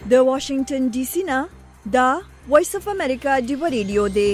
د واشنگټن ډي سي نه دا وایس اف امریکا دی ریډیو دی.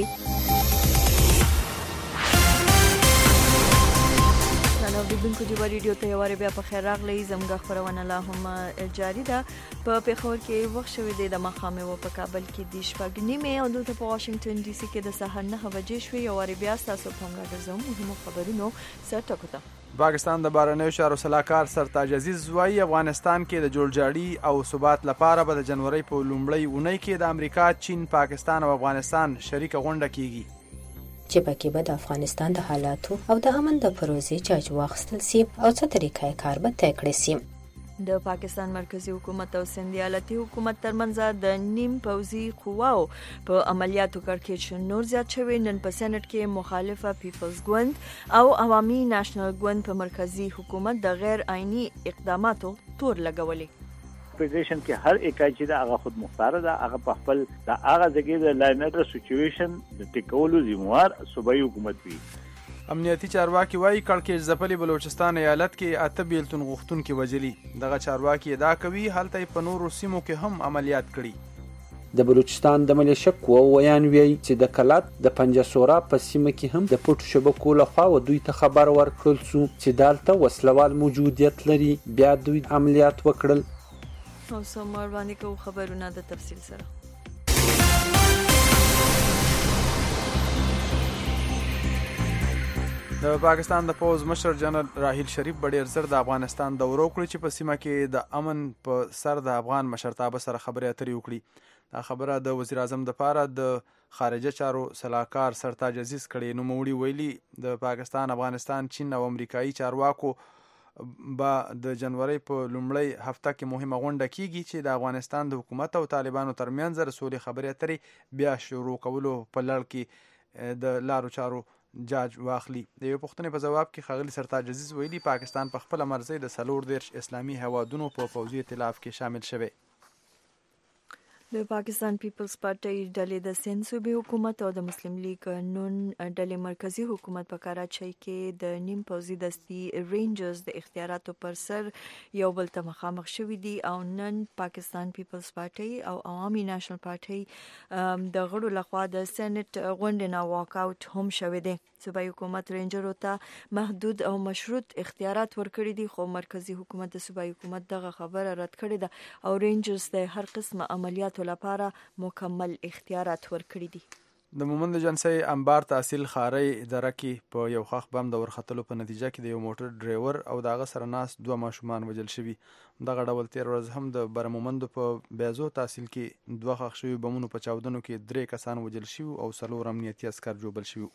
دونکو دی ریډیو ته یو بیا په خیر راغلی. زموږ خبرونه لا هم جاری ده. په پیښور کې وخت شوی دی د مخامه و په کابل کې د شپږ نیمه او دلته په واشنگټن ډي سي کې د سهار 9 بجې شوې. یو بیا تاسو په موږ راځو مهمو خبرونو سره ټکوته. پاکستان د بهرنیو چارو سلاکار سرتاج عزیز وایي افغانستان کې د جوړجاړي او ثبات لپاره به د جنوري په لومړۍ اونۍ کې د امریکا، چین، پاکستان او افغانستان شریک غونډه کیږي چې پکې به د افغانستان د حالاتو او د امن د پروژې جاج واخیستل شي او څه طریقې کار به طی کړی شي. د پاکستان مرکزی حکومت او سند ایالتي حکومت ترمنځ د نیم پوځي قواو په عملیاتو کړکېچ نور زیات شوی. نن په سېنات کې مخالفه پیپلز ګوند او عوامي نېشنل ګوند په مرکزی حکومت د غیر آئینی اقداماتو تور لګولې. فدریشن کې هر اکای چې هغه خود مختار ده، هغه په خپل د هغه ځای د لاینر سچويشن د ټیکولو ذمہوار صوبایي حکومت وي. امنیتي چارواکي وایي کړکېچ ځپلي بلوچستان ایالت کې 8 بیلتون غوښتونکي وژلي. دغه چارواکي ادعا کوي هلته په نورو سیمو کې هم عملیات کړي. د بلوچستان د ملیشه قوو ویان وی چې د کلات د پنجسورا په سیمه کې هم د پټو شبکو لخوا دوی ته خبر ورکړل شو چې دالته وسلوال موجودیت لري. بیا دوی عملیات وکړل. او سمور باندې کو خبرونه د تفصیل سره. د پاکستان د پوز مشر جنرال راحیل شریف ډېر زر د افغانستان دورو کړی چې په سیمه کې د امن په سر د افغان مشرتابه سره خبرې اترې وکړي. دا خبره د وزیر اعظم د پاره د خارجه چارو سلاکار سرتاج عزیز کړي. نوموړي ویلي د پاکستان، افغانستان، چین او امریکایي چارواکو با د جنوري په لومړۍ هفته کې مهمه غونډه کیږي چې د افغانستان د حکومت او طالبانو ترمنځ د سولې خبرې اترې بیا شروع کولو په لړ کې د لارو چارو جاج واخلي. د یو پوښتنې په جواب کې ښاغلي سرتاج عزیز ویلي پاکستان په خپل مرزي د 14 اسلامي هوادونو په پوځي ائتلاف کې شامل شوی. د پاکستان پیپلز پارټي ډلې د سند صوبې حکومت او د مسلم لیگ نون ډلې مرکزی حکومت په کراچۍ کې د نیم پوځي دستي رینجرز د اختیاراتو پر سر یو بل ته مخامخ شوي دي او نن پاکستان پیپلز پارټي او عوامي نېشنل پارټي د غړو لخوا د سېنات غونډې نه واک اوټ هم شوی دی. صوبایي حکومت رینجرو ته محدود او مشروط اختیارات ورکړي دي، خو مرکزی حکومت د صوبایي حکومت دغه خبره رد کړې ده او رینجرز د هر قسمه عملیاتو لپاره مکمل اختیارات ورکړي دي. د مومند جنسي انبار تحصیل خاري اداره کې په یو خخ بم د ورختلو په نتیجه کې د یو موټر ډرایور او داغه سره ناس 2 ماشومان وژل شوي. دغه ډول تیر ورځ هم د برمومند په بیازو تحصیل کې 2 خخ شوي بمونو په چاودنو کې 3 کسان وژل شوي او 4 امنیتي عسكر جوړل شوي.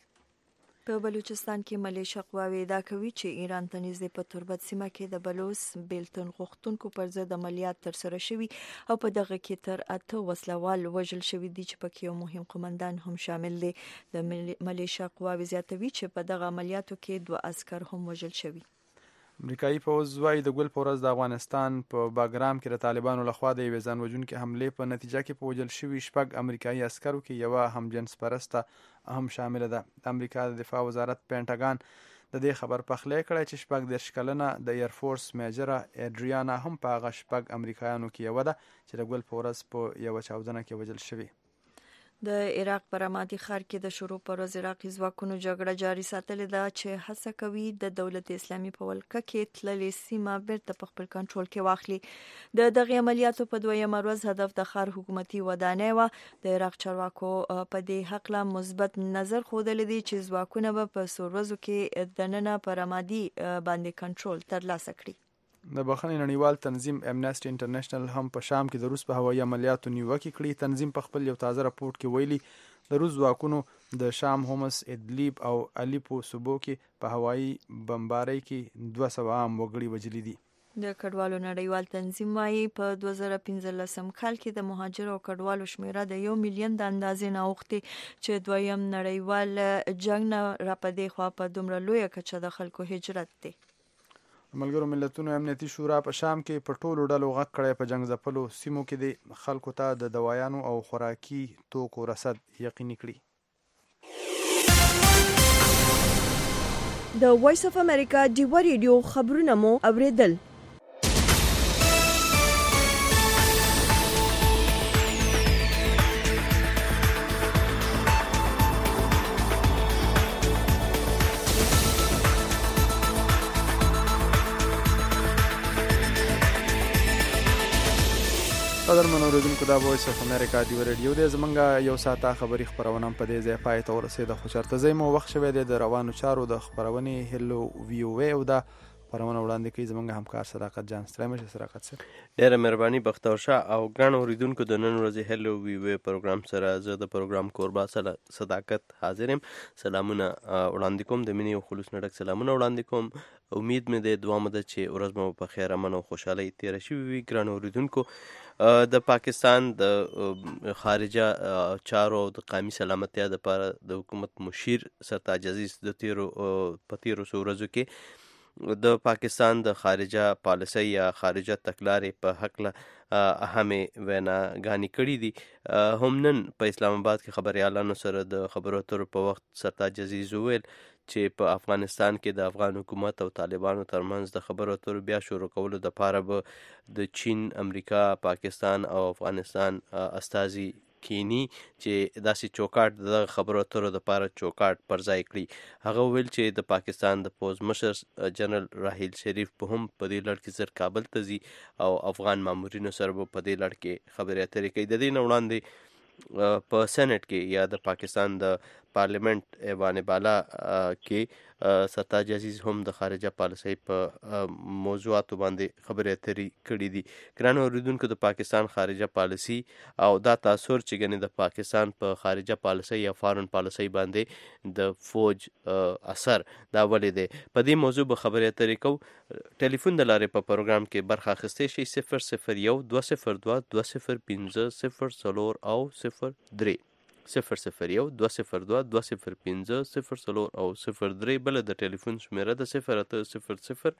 په بلوچستان کې ملیشه قواوې ادعا کوي چې ایران ته نږدې په تربت سیمه کې د بلوچ بیلتون غوښتونکو پر ضد عملیات ترسره شوي او په دغه کې تر 8 وسلوال وژل شوي دي چې پکې یو مهم قومندان هم شامل دی. د ملیشه قواوې زیاتوي چې په دغه عملیاتو کې 2 عسكر هم وژل شوي. امریکایي پوځ وايي د ګل پورز د افغانستان په باګرام کې د طالبانو لخوا د یوې ځانوژونکې حملې په نتیجه کې په وژل شوي 6 امریکایي عسکرو کې یوه هم جنس پرسته هم شامل ده. د امریکا د دفاع وزارت پینټاګان د دې خبر پخلی کړی چې 14 کلنه د ایرفورس میجره ایډریانا هم په هغه 6 امریکایانو کې یوه ده چې د ګل پورز په یوه چاودنه کې وژل شوي. د عراق په رمادي ښار کې د شروع پر ورځ عراقي ځواکونو جګړه جاري ساتلې ده چې هڅه کوي د دولت اسلامي په ولکه کې تللې سیمه بیرته په خپل کنټرول کې واخلي. د دغه عملیاتو په 2مه ورځ هدف د ښار حکومتي ودانۍ و. د عراق چارواکو په دې حق لا مثبت نظر خوده دي چې ځواکونه به په ورځو کې د نن پر رمادي باندې کنټرول ترلاسه کړي. د بخښنې نړیوال تنظیم امنیسټي انټرنیشنل هم په شام کې د روس په هوایي عملیاتو نیوکه کړې. تنظیم په خپل یو تازه راپورټ کې ویلي د روس ځواکونو د شام، هومس، ادلیب او الیپو صوبو کې په هوایي بمبارۍ کې 200 عام وګړي وژلي دي. د کډوالو نړیوال تنظیم وايي په 2015 کال کې د مهاجر او کډوالو شمیره د 1 میلیون د اندازې نه اوښتې چې دویم نړیوال جنگ نه راپدې خوا په دومره لویه کچه د خلکو هجرت دی. ملګرو ملتونو امنیتي شورا په شام کې په ټولو ډلو غږ کړی په جنگ ځپلو سیمو کې د خلکو ته د دوايانو او خوراکي توکو رسد یقیني کړي. د وایس اف امریکا دی ریډیو خبرونه مو اوریدل. قدرمن اوریدونکو دا وایس اف امریکا دی ریډیو دی زمونږ یو ساعته خبری خبرونه په دې ځای پای ته ورسېده خو چرته زې مو وخت شوی دی د روانو چارو د خبرونې هلو ویو وی او دا خبرونه وړاندې کوي زمونږ همکار صداقت جان ستړی صداقت سره ډېره مهرباني بختور شاه او ګڼ اوریدونکو د نن ورځې هلو ویو وی پروګرام سره زه د پروګرام کوربا سره صداقت حاضر یم. سلامونه وړاندې کوم، د مینې او خلوص نه ډک سلامونه وړاندې کوم. امید مې د دوام ده چې ورځ مو په خیر امن او خوشحالۍ تیره شوې وي. ګران اوریدونکو، د پاکستان د خارجه چارو او د قومي سلامتیا لپاره د حکومت مشیر سرتاج عزیز په تیرو څو ورځو کې د پاکستان د خارجه پالیسۍ یا خارجه تګلارې په هکله اهمې ویناګانې کړي دي. هم نن په اسلام آباد کې خبریالانو سره د خبرو اترو په وخت سرتاج عزیز وویل چې په افغانستان کې د افغان حکومت او طالبانو ترمنځ د خبرو اترو بیا شروع کولو دپاره به د چین، امریکا، پاکستان او افغانستان استازي کینی چې داسې چوکاټ د خبرو اترو دپاره چوکاټ پر ځای کړي. هغه ویل چې د پاکستان د پوز مشر جنرال راحیل شریف په هم په دې لړ کې زر کابل ته ځي او افغان مامورینو سره به په دې لړ کې خبرې اترې کوي. د دې نه وړاندې په سینټ کې یا د پاکستان د پارلیمنت ایوان بالا کې سرتاج عزیز هم د خارجه پالیسۍ په موضوعاتو باندې خبرې اترې کړي دي. ګران اوریدونکو، د پاکستان خارجه پالیسي او دا تاثر چې ګنې د پاکستان په خارجه پالیسۍ یا فارن پالیسۍ باندې د فوج اثر دا ولې دی، په دې موضوع به خبرې اترې کوو. ټلیفون د لارې په پروګرام کې برخه اخیستی شئ 001 202 205 0 او 03 001 202 205 0 او 03. بله د ټلیفون شمیره د 0800 009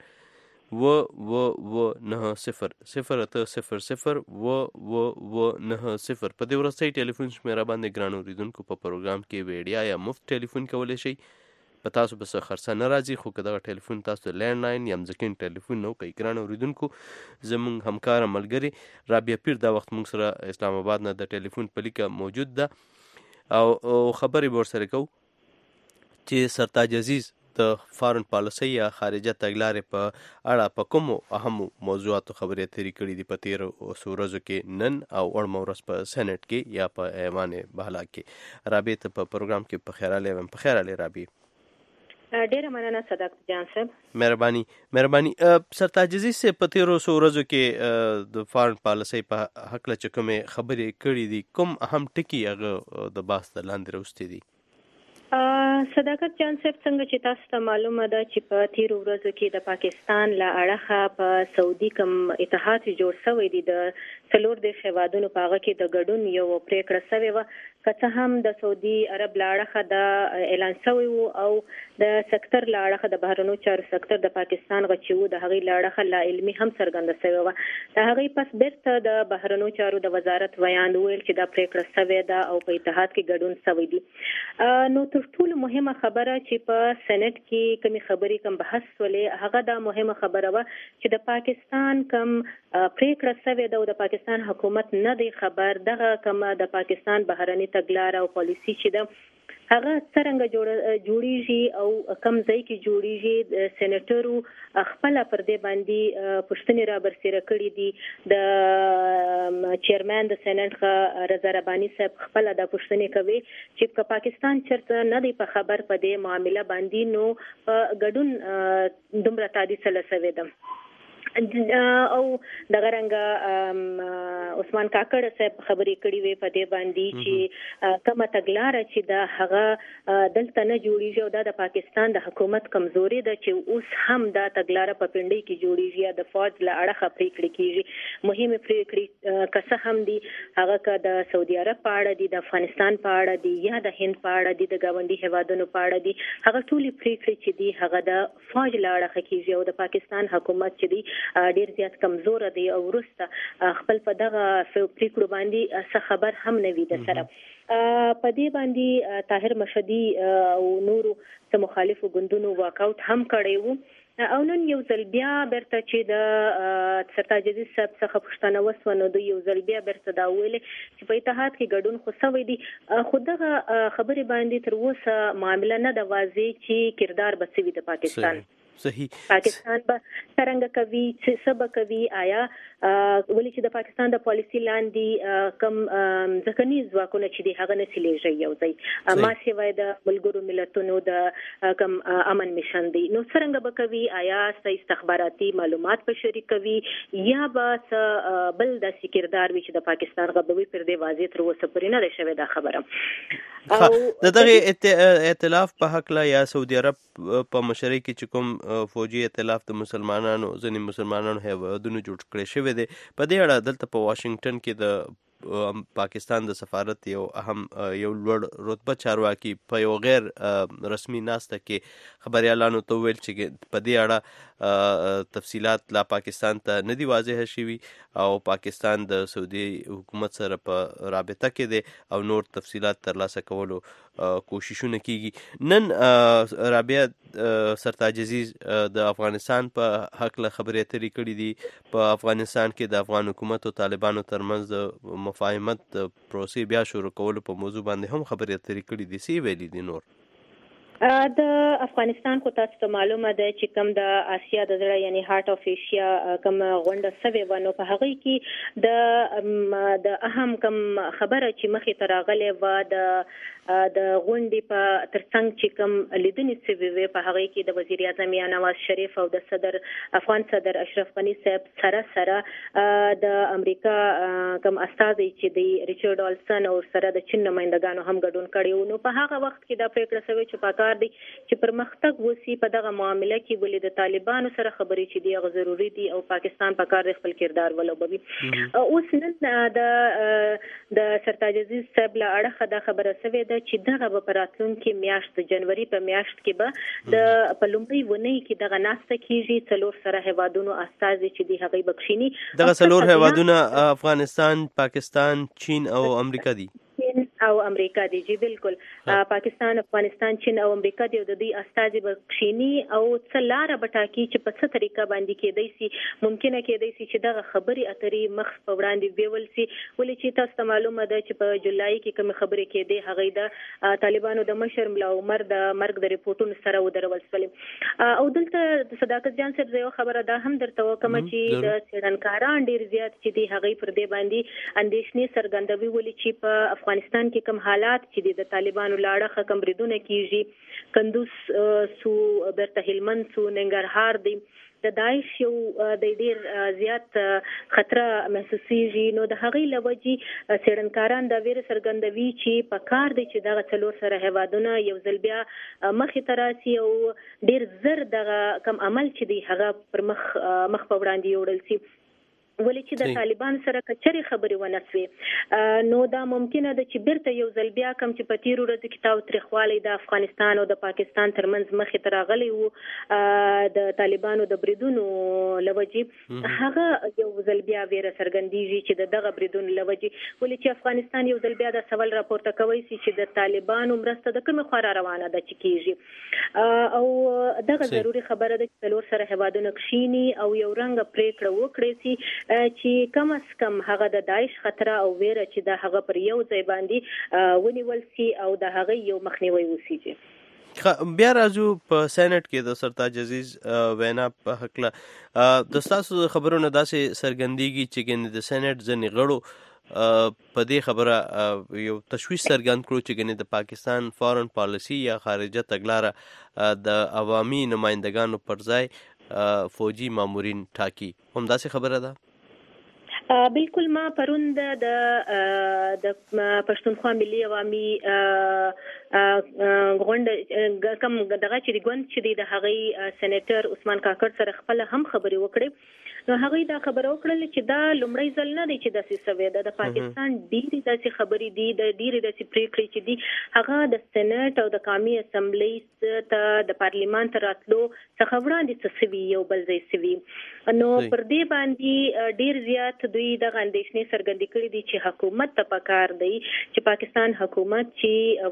په دې وروستۍ ټلیفون شمیره باندې ګران اوریدونکو په پروګرام کې ویډیا یا مفت ټلیفون کولی شئ. په تاسو به څه خرڅه نه راځي، خو که دغه ټلیفون تاسو لینډ لاین یا مځکین ټلیفون نه کوي. ګران اوریدونکو، زموږ همکاره ملګرې رابعه پیر دا وخت موږ سره اسلام آباد نه د ټلیفون په لیکه موجود ده او خبرې به ورسره کوو چې سرتاج عزیز د فارن پالیسۍ یا خارجه تګلارې په اړه په کومو اهمو موضوعاتو خبرې اترې کړي دي په تیرو څو ورځو کې نن او وړمه ورځ په سینټ کې یا په ایوان بالا کې. رابعه ته په پروګرام کې په خیر علي په خیر علي. رابعه ډیره مننه صداقت جان صاحب. مهرباني. سرتاج عزیز په تیرو څو ورځو کې د فارن پالیسۍ په هکله چې کومې خبرې کړي دي، کوم اهم ټکي هغه د بحث د لاندې راوستي دي؟ صداقت جان صاحب، څنګه چې تاسو ته معلومه ده چې په تیرو ورځو کې د پاکستان له اړخه په سعودي کوم اتحاد جوړ شوی دی د 14 هیوادونو په هغه کې د ګډون یو پریکړه شوې وه، که څه هم د سعودي عرب له اړخه دا اعلان شوی و او د سکتر له اړخه د بهرنیو چارو سکتر د پاکستان غچي و د هغې له اړخه لا علمي هم څرګنده شوې وه. د هغې پس بیرته د بهرنیو چارو د وزارت ویان وویل چې دا پریکړه شوې ده او په اتحاد کې ګډون شوی دی. نو تر ټولو مهمه خبره چې په سېنات کې کومې خبرې کوم بحث ولې هغه دا مهمه خبره وه چې د پاکستان کوم پریکړه شوې ده او د پاکستان حکومت نه دی خبر دغه کوم د پاکستان بهرني تګلاره او پالیسي چې ده هغه څرنګه جوړیږي او کوم ځای کې جوړیږي. سېنیټرو خپل پر دې باندې پوښتنې را برسېره کړې دي. د چیرمن د سېنات رضا رباني صاحب خپل د پوښتنې کوي چې په پاکستان چرته نه دی په خبر په دې معاملې باندې نو په ګډون دومره تادیس لسوي ده او دغه رنګه عثمان کاکړ صاحب خبرې کړې وې په دې باندې چې کومه تګلاره چې د هغه دلته نه جوړیږي او د پاکستان د حکومت کمزوري ده چې اوس هم دا تګلاره په پنډۍ کې جوړیږي یا د فوج له اړخه پریکړې کیږي. مهمه پریکړې که هم دي هغه که د سعودي عرب په اړه دي، د افغانستان په اړه دي یا د هند په اړه دي، د ګاونډي هیوادونو په اړه دي، هغه ټولې پریکړې چې دي هغه د فوج له اړخه کیږي او د پاکستان حکومت چې دی ډیر زیات کمزور دی او وروسته خپل په دغه پریکړو باندې څه خبر هم نه وي د سره. په دې باندې طاهر مشهدي او نورو مخالفو ګوندونو واکاوټ هم کړی وو او نن یو ځل بیا برته چې د سرتاج عزیز صاحب څخه پوښتنه وسوه نو د یو ځل بیا برته دا ویلې چې په اتحاد کې ګډون خو سوی دی، خو دغه خبرې باندې تر اوسه معامله نه ده واضح چې کردار به سوي د پاکستان. صحیح. پاکستان به څنګه کوي چې سبا کوي آیا ولې چې د پاکستان د پالیسی لاندې کم ځکني ځواکونه چې دی هغه نه سلیږي یو ځای ما سیوای د ملګرو ملتونو د کم امن میشن دی نو څنګه به کوي آیا استخباراتي معلومات په شریکوي یا به بل د سکردار وی چې د پاکستان غوبوي پر دی واضح تر اوسه پورې نه شوی دا خبره. او دغه ائتلاف په حق لا یا سعودي عرب په مشرۍ کې چې کوم فوجي ائتلاف د مسلمانانو ځینې مسلمانانو هیوادونو جوړ کړی شوی دی په دې اړه دلته په واشنگټن کې د پاکستان د سفارت یو لوړ رتبه چارواکي په یو غیر رسمي ناسته کې خبريالانو ته ویل چې په دې اړه تفصيلات لا پاکستان ته نه دی واضح شوي او پاکستان د سعودي حکومت سره په رابطه کې دی او نور تفصيلات ترلاسه کولو کوششونه کیږي. نن رابعه سرتاج عزیز د افغانستان په حق له خبرې اترې کړې دي په افغانستان کې د افغان حکومت او طالبانو ترمنځ د مفاهمت پروسې بیا شروع کولو په موضوع باندې هم خبرې اترې کړې دي. سی ویلي دي نور د افغانستان خو تاسو ته معلومه ده چې کوم د آسیا د زړه یعنی هارت اف ایشیا کوم غونډه سوي ونه په هغه کې د اهم کوم خبره چې مخې ته راغلې و د غونډې په ترڅنګ چې کوم لیدنې سوي وي په هغه کې د وزیر اعظم نواز شریف او د افغان صدر اشرف غنی صاحب سره د امریکا کوم استازي چې د ریچارډ اولسن او سره د چین نمائندګانو هم ګډون کړي نو په هغه وخت کې دا پریکړه شوې چې پکار دي چې پرمختګ وسی په دغه معاملې کې ولې د طالبانو سره خبرې چې دی غو ضروری دي او پاکستان پکار د خپل کردار ولوبوي. اوس نن د سرتاج عزیز صاحب له اړه دا خبره شوې ده چې دغه په راتلونکي میاشت د جنوري په میاشت کې به د پلومبي ونی کې دغه ناسته کیږي څلور سره هیوادونو استازي چې دی هغه بخښینی دغه څلور هیوادونه افغانستان، پاکستان، چین او امریکا دي او امریکا دی جی بالکل پاکستان، افغانستان، چین او امریکا دی د دې استازي بخښینی او څلاره بټاکی چې په څه طریقه باندې کېدای شي ممکنه کېدای شي چې دغه خبري اترې مخ په وړاندې ویول شي ولې چې تاسو معلومه ده چې په جولای کې کوم خبرې کېدې هغه د طالبانو د مشر ملا عمر د مرګ د ریپورتونو سره ودرول شول او دلته د صداقت جان صاحب یو خبره ده هم درته وکم چې د سیډنکاران ډیر زیات چې دی هغه پر دې باندې اندېښنې څرګندوي ولې چې په افغانستان کې کوم حالات چې د طالبانو لاړه کم بریدونه کیږي کندوز سو برته هلمند سو ننګرهار دی د داعش یو د ډیر زیات خطر محسوسیږي نو د هغې لوجي سیډنکاران د ویر سرګندوي چې په کار دی چې دغه څلور سره هیوادونه یو ځل بیا مخې ته راسي او ډیر زر دغه کم عمل چې دی هغه پر مخ په وړاندې وړل شي ولې چې د طالبان سره کچري خبرې ونسوي نو دا ممکنه ده چې بیرته یو ځل بیا کم چې په تیرو ورځو کې تاوتریخوالی د افغانستان او د پاکستان ترمنځ مخې ته راغلی و د طالبانو د بریدونو لوجې هغه یو ځل بیا ویره څرګندېږي چې دغه بریدونو لوجې ولې چې افغانستان یو ځل بیا د سوال راپورته کوي چې د طالبانو مرسته د کومه خوا روانه ده چې کیږي او دغه ضروري خبره ده چې څلور سره هیوادونه کښینی او یو رنګ پریکړه وکړي چې کم از کم هغه د داعش خطر او ویره چې د هغه پر یو ځای باندې ونیول سي او د هغه یو مخنیوي وسیږي. بیا راځو په سېنات کې د سرتاج عزیز وینا په حق له د تاسو خبرونه داسې سرګندېږي چې ګنې د سېنات ځنې غړو په دې خبره یو تشویش څرګند کړو چې ګنې د پاکستان فارن پالیسی یا خارجه تګلاره د عوامي نمائندګانو پر ځای فوجي مامورین ټاکي هم داسې خبره ده. بالکل ما پروند د پښتونخوا ملي عوامي غونډه کوم دغه چې غونډه چې د هغې سېنیټر عثمان کاکړ سره خپل هم خبرې وکړې نو هغه دا خبر وکړل چې دا لومړی ځل نه دی چې داسې سوي ده د پاکستان ډېری داسې خبرې دي د ډېری داسې پریکړې چې دي هغه د سېنات او د قومي اسمبلی ته د پارلیمان ته راتلو څخه وړاندې څه سوي یو بل ځای سوي نو پر دې باندې ډېر زیات دوی دغه اندېښنې څرګندې کړې دي چې حکومت ته پکار دی چې پاکستان حکومت چې وایي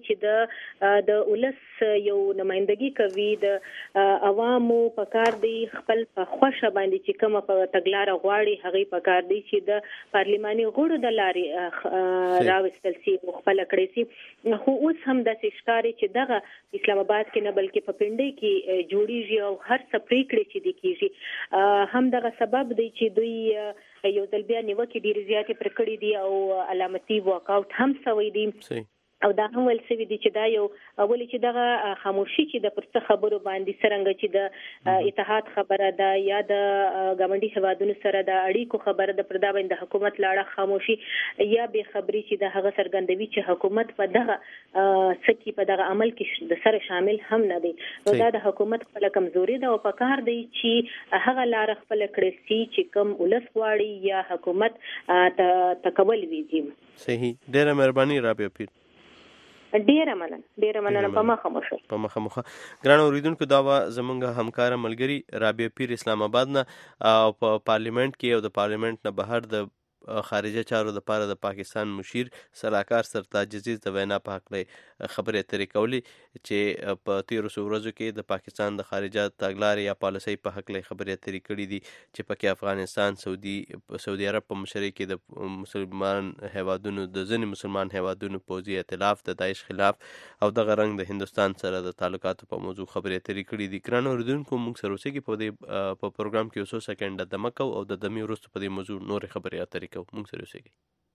چې د ولس یو نمائندګي کوي د عوامو په کار دی خپل په خوښه باندې چې کومه په تګلارې غواړي هغه په کار دی چې د پارلماني غړو د لارې راوستل سي خپل کړی سي خو اوس هم د ښکاری چې دغه اسلام آباد کې نه بلکې په پنډۍ کې جوړیږي او هر څه پریکړې چې د کیږي هم دغه سبب دی چې دوی یو ځل بیا نیوکې ډېرې زیاتې پر کړې دي او علامتي واکاوټ هم شوی دی او دا هم ول سوي دي چې دا یو اولی چې دغه خاموشي چې د پرڅ خبرو باندې څنګه چې د اتحاد خبره ده یا د ګاونډي هوادونو سره د اړیکو خبره ده پر دا باندې حکومت لاړه خاموشي یا به خبري چې د هغه سرګندوي چې حکومت په دغه سکی په دغه عمل کې د سره شامل هم نه دي نو دا د حکومت خپل کمزوري ده او په کار دی چې هغه لار خپل کړی سي چې کم ولس واړي یا حکومت تکول ویږي. صحیح، ډیره مهرباني رابعه پیر. ډیره مننه په مخه ګران اوریدونکو دا زمونږ همکار ملګری رابعه پیر اسلام آباد نه او په پارلیمنت کې او د پارلیمنت نه بهر د خارجه چارو د پاره د پاکستان مشیر سلاکار سرتاج عزیز د وینا په حق له خبرې اترې کولې چې په 13 ورځو کې د پاکستان د خارجه تګلارې یا پالیسۍ په حق له خبرې اترې کړې دي چې پکې افغانستان سعودي عرب په مشرۍ کې د مسلمان هیوادونو د ځینې مسلمان هیوادونو پوځي ائتلاف د داعش خلاف او دغه رنګ د هندستان سره د تعلقاتو په موضوع خبرې اترې کړې دي. ګران اوریدونکو موږ سره اوسئ په دې په پروګرام کې اوسو سکند د دمکو او د دمي وروسته په دې موضوع نور خبرې اترې موږ سره اوسئ.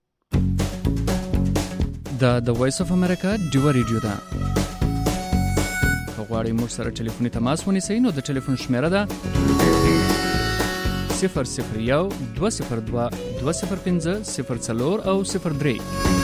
د وایس اف امریکا ډیو ریډیو ده. غواړئ موږ سره ټلیفوني تماس ونیسئ نو د ټلیفون شمیره ده 001 202 205 04 او 03.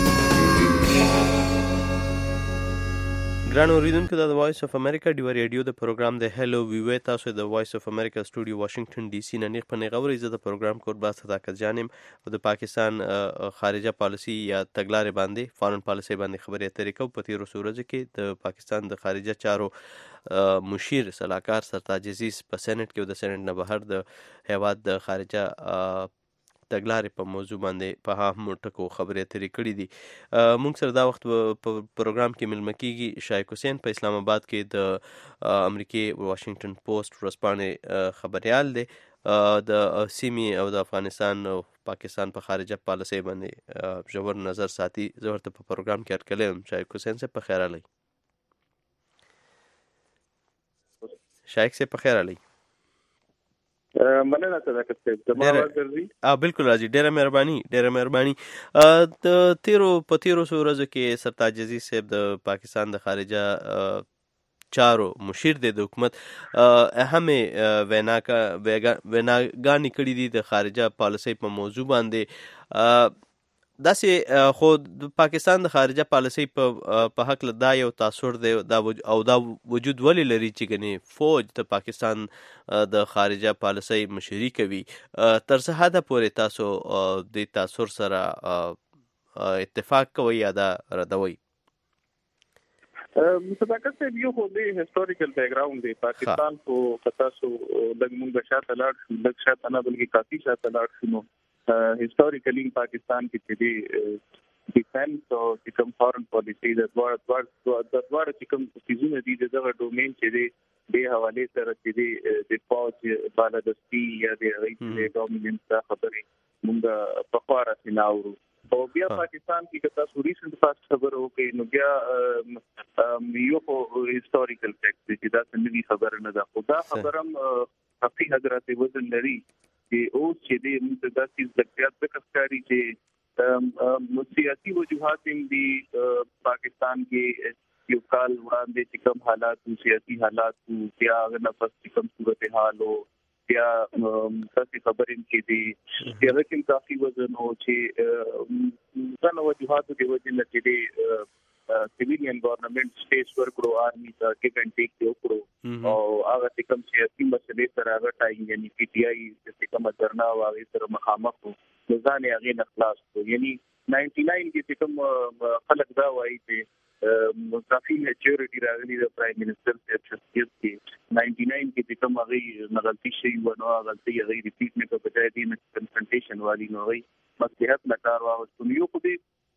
ګران اوریدونکو دا د وایس اف امریکا ډیو ریډیو د پروګرام د هلو وی تاسو د وایس اف امریکا سټوډیو واشنگټن ډي سي نه نیغ په نیغه ورې زه د پروګرام کوربا صداقت جانم او د پاکستان خارجه پالیسي یا تګلارې باندې فارن پالیسي باندې خبرې اترې کوو. په 13 ورځو کې د پاکستان د خارجه چارو مشیر سلاکار سرتاج عزیز په سېنات کې او د سېنات نه بهر د هیواد د خارجه تګلارې په موضوع باندې په هم ټکو خبرې اترې کړې دي. موږ سره دا وخت په پروګرام کې ملمه کیږي شایق حسین په اسلام آباد کې د امریکای واشنگټن پوسټ ورځپاڼې خبريال دی د سیمې او د افغانستان او پاکستان په خارجه پالیسۍ باندې ژور نظر ساتي. زه ورته په پروګرام کې ارکلم. شایق حسین سے په خیر علي. شایق سے په خیر علي. مننه صداقت صاحب زما आवाज درځي؟ بالکل راځي. ډیره مهرباني. د 13 ورځو کې سرتاج عزیز صاحب د پاکستان د خارجه چارو مشیر دی د حکومت اهم ویناګانې کړې دي د خارجه پالیسۍ په موضوع باندې. داسې خو د پاکستان د خارجه پالیسۍ په حق له دا یو تاثر دی دا وجود ولې لري چې ګنې فوج د پاکستان د خارجه پالیسۍ مشري کوي. تر څه حده پورې تاسو د تاثر سره اتفاق کوئ یا دا ردوئ؟ صداقت صاحب یو خو د هیستوریکل بیک ګراوند دی. پاکستان کو تاسو لږ مونږ شاته لاړ شو، لږ شاته نه بلکې کافي شاته لاړ شو. نو هیستوریکلی پاکستان کې چې ډیفنس او چې کوم فارن پالیسي د دوار چې کوم سیزونه دي دغه ډومین چې دی د حواله سره چې د فوج بالادستی یا د رئیس ډومیننس خبرې موږ په خورا سيناورو او بیا پاکستان کې تاسو ریسنت فاست خبر وکړي نو بیا یو هیستوریکل فیکټ چې دا څنګه خبر نه ده. خدا خبرم حقیقت حضرت وزن لري چې او چې د موږ د تاسو د اختیار د کفکاری چې سیاسي وجوهات هم دي. پاکستان کې یو کال وړاندې چې کوم حالات سیاسي حالات بیا نفس چې کوم صورتحال او بیا تاسو خبرین کې دي چې هغه کافي وزن او چې څنګه وجوهات د وجه نه چې سیویلین ګورنمنت سټیټ ورکړو آرمي ته کې کنټیک وکړو او هغه کوم سیاسي مسلې سره هغه ټایم یعنی پی ټی آی چې کوم درنا او هغه سره مخامخ ځان یې هغه نخلاص کو. یعنی 99 کې کوم خلک دا وایي چې کافي میچورټی راغلی د پرایم منسٹر صاحب شخصیت کې 99 کې کوم هغه غلطي شي ونه غلطي هغه ریپیټ نه په بجای دي کنفرنټیشن والی نو وي مصلحت لکار واغستو. یو خو دې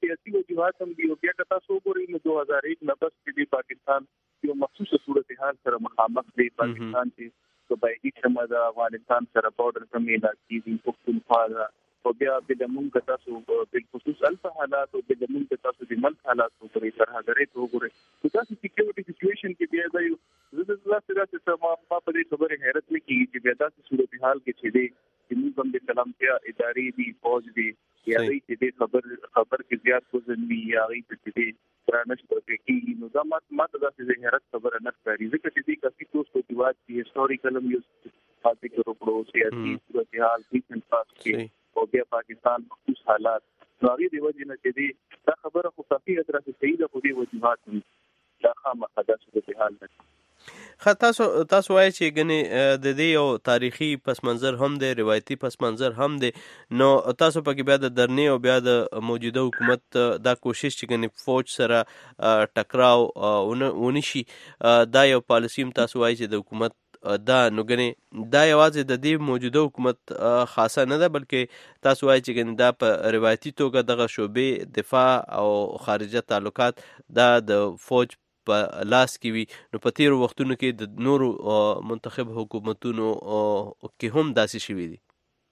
سیاسي وجوهات هم دي. بیا که تاسو وګورئ نو 2001 نه پس د پاکستان یو مخصوصه صورتحال سره مخامخ دی. پاکستان چې صوبایي سیمه د افغانستان سره بورډر ته میلاد کیږي پښتونخوا ده او بیا د موږ تاسو په خصوص الف حالات او د موږ تاسو د ملک حالات وګورئ ترهګرۍ ته وګورئ. نو تاسو سکیورټي سچويشن کې بیا دا یو زړه ما په دې خبره حیرت نه کیږي چې بیا تاسو صورتحال کې چې دی چې موږ هم د سلامتیا ادارې دي فوج دي یا چې دې خبر کې زیات وزن وي یا چې دې پرانش پرکې نو دا ماته د حیرت خبره نه ښکاري ځکه چې دې کافي ټوس په دیوات کې هیستوریکل هم یو پاتې کړو سیاسي صورتحال ریسنت پاس کې او بیا پاکستان خصوص حالات نو هغه دی وجه نه چې دې دا خبره خو کافي اطراف صحیح ده خو دې وجوهات دا خامخا د صورتحال نه تاسو وایي چې ګنې د دې یو تاریخي پس منظر هم دی روایتي پس منظر هم دی نو تاسو پکې بیا د درنې او بیا د موجوده حکومت دا کوشش چې ګنې فوج سره ټکراو ونشي دا یو پالیسی هم تاسو وایي چې د حکومت دا نو ګنې دا یوازې د دې موجوده حکومت خاصه نه ده بلکې تاسو وایي چې ګنې دا په روایتي توګه دغه شعبې دفاع او خارجه تعلقات دا د فوج په لاس کې وي نو په تیرو وختونو کې د نورو منتخب حکومتونو کې هم داسې شوي دي.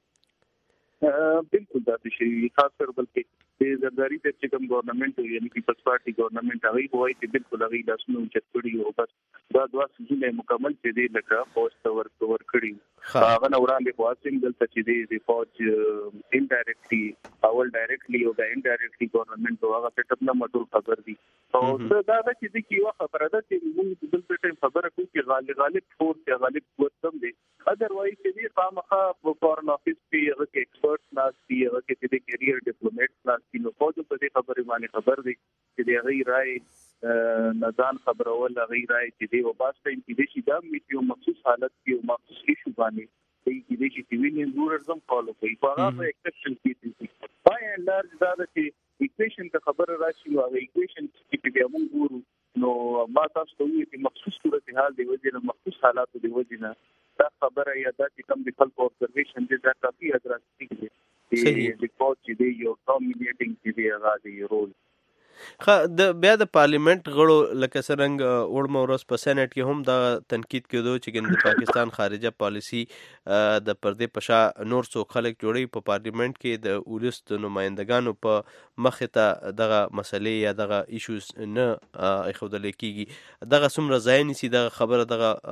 بالکل داسې شوي خاص کر بلکې د زرداری د چې کوم ګورنمنت یعنی پیپلز پارټي ګورنمنت هغه وایي چې بالکل هغه داسنو چت کړي او بس دا دوا سيزونه مکمل چې دی لکه فوج ور کړی هغه نو وړاندې په واسطه دلته چې دی فوج انډایرکټلی اول ډایرکټلی او د انډایرکټلی ګورنمنت هغه سیټ اپ نه مټول خبر دي او دا چې د کیو خبره ده چې موږ دلته ټیم خبره کوو چې غالب فورس یا غالب قوت هم دي اذروایز چې دی خامخا په فورن افیس کې هغه ایکسپرټس ناس دي هغه کې د کیریئر ډیپلوماټس ناس دي نو فوج په دې خبره باندې خبر دي چې دی هغه رائے نزان خبرول هغه رائے چې دی او باسته چې دی دا میو مخصوص حالت کې مخصوص ایشو باندې چې دی چې سیویلین رولرزم فالو کوي په هغه ایکسپشن کې بای اینڈ لارج دا چې ایکویشن ته خبر راشي او ایکویشن چې بیا موږ ګورو نو ما تاسو ته وایي چې مخصوص صورتحال دی وجه مخصوص حالات دی وجه دا خبره یا دا چې کوم د خلکو observation دي دا کافي ادراسي دي چې د فوج چې دی یو ډومینیټینګ چې دی هغه دی رول د بیا د پارلیمنت غړو لکه څنګه وړمه ورځ په سېنات کې هم دا تنقید کېدو چې د پاکستان خارجه پالیسی د پردې پشا نور څو خلک جوړي په پارلیمنت کې د ولس د نمائندګانو په مخ ته دغه مسلې یا دغه ایشوز نه ایښودل کېږي دغه څومره ځای نیسي دغه خبره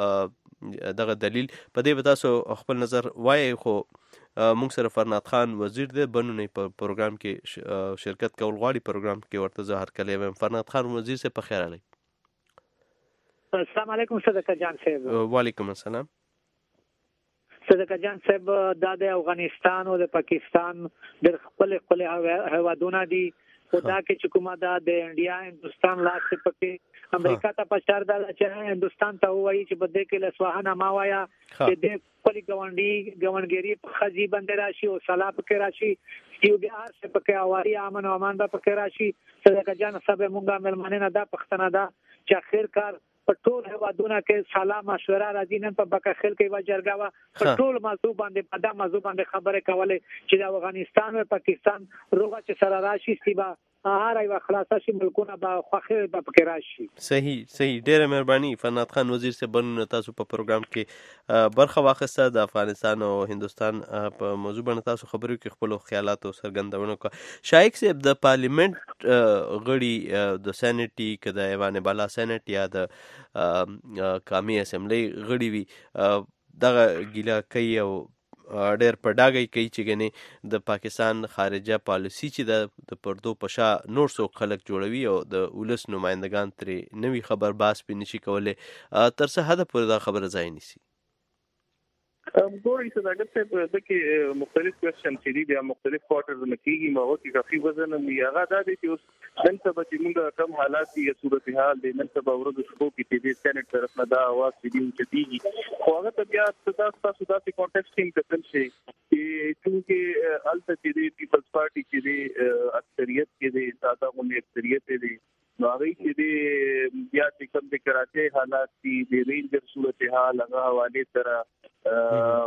دغه دلیل په دې به تاسو خپل نظر وایي خو موږ سره فرناد خان وزیر دی بنونه په پروګرام کې شرکت کول غواړي پروګرام کې ورته زه هر کله یم فرناد خان وزیر سے په خیر علي السلام علیکم صدقه جان صاحب وعلیکم السلام صدقه جان صاحب د افغانستان او د پاکستان د خپل هوادونه دي خدا کې چې کومه د انډیا هندستان لاس پکې امریکا ته پچار دا چې هندستان ته وایي چې بده کې لسواهنه ما وایا چې د خپل ګوندګری په خزي باندې راشي او صلاح پکې راشي یو بیا څه پکې اواري امن او امان دا پکې راشي صدقه جان صاحب مونږه ملمنه نه دا پښتنه دا چې اخر کار په ټول هوادونه کې سلام مشوره راځي نن په بکخل کې وجرګاوه په ټول موضوع باندې په دا موضوع باندې خبره کوله چې د افغانستان او پاکستان روغه چې سره راشي سیبا هر یو خلاصه شي ملکونه به خوخه به پکې راشي صحیح ډیره مهرباني فرناد خان وزیر سے بنونه تاسو په پروګرام کې برخه واخسته د افغانستان او هندستان په موضوع باندې تاسو خبرو کې خپل خیالات او سرګندونه وکړه شایق صاحب د پارلیمنت غړي د سېنټي کده ایوان بالا سېنټ یا د قومي اسمبلی غړي وي دغه ګیلا کوي او ډېر په ډاګه کوي چې ګنې د پاکستان خارجه پالیسی چې د پردو پشا نور څو خلک جوړوي او د ولس نمائندگان ترې نوي خبر باس پې نشي کولی تر څه حده پورې دا خبره ځای نیسي ګورئ صداقت صاحب د کې مختلف کوېسچن چې دي بیا مختلف کوارټرز نه کېږي ما وکړي کافي وزن هم وي هغه دا دی چې اوس نن سبا چې موږ کم حالات دي یا صورتحال دی نن سبا ورځو شپو کې چې د سېنټ طرف نه دا اواز چې دي اوچتېږي خو هغه ته بیا تاسو داسې کانټیکسټ هم کتل شي چې چونکې هلته چې دی پیپلز پارټي چې دی اکثریت کې دی ساده غونډې اکثریت دی نو هغه چې دی بیا چې کوم د کراچۍ حالات دي د رینجر صورتحال هغه حوالې سره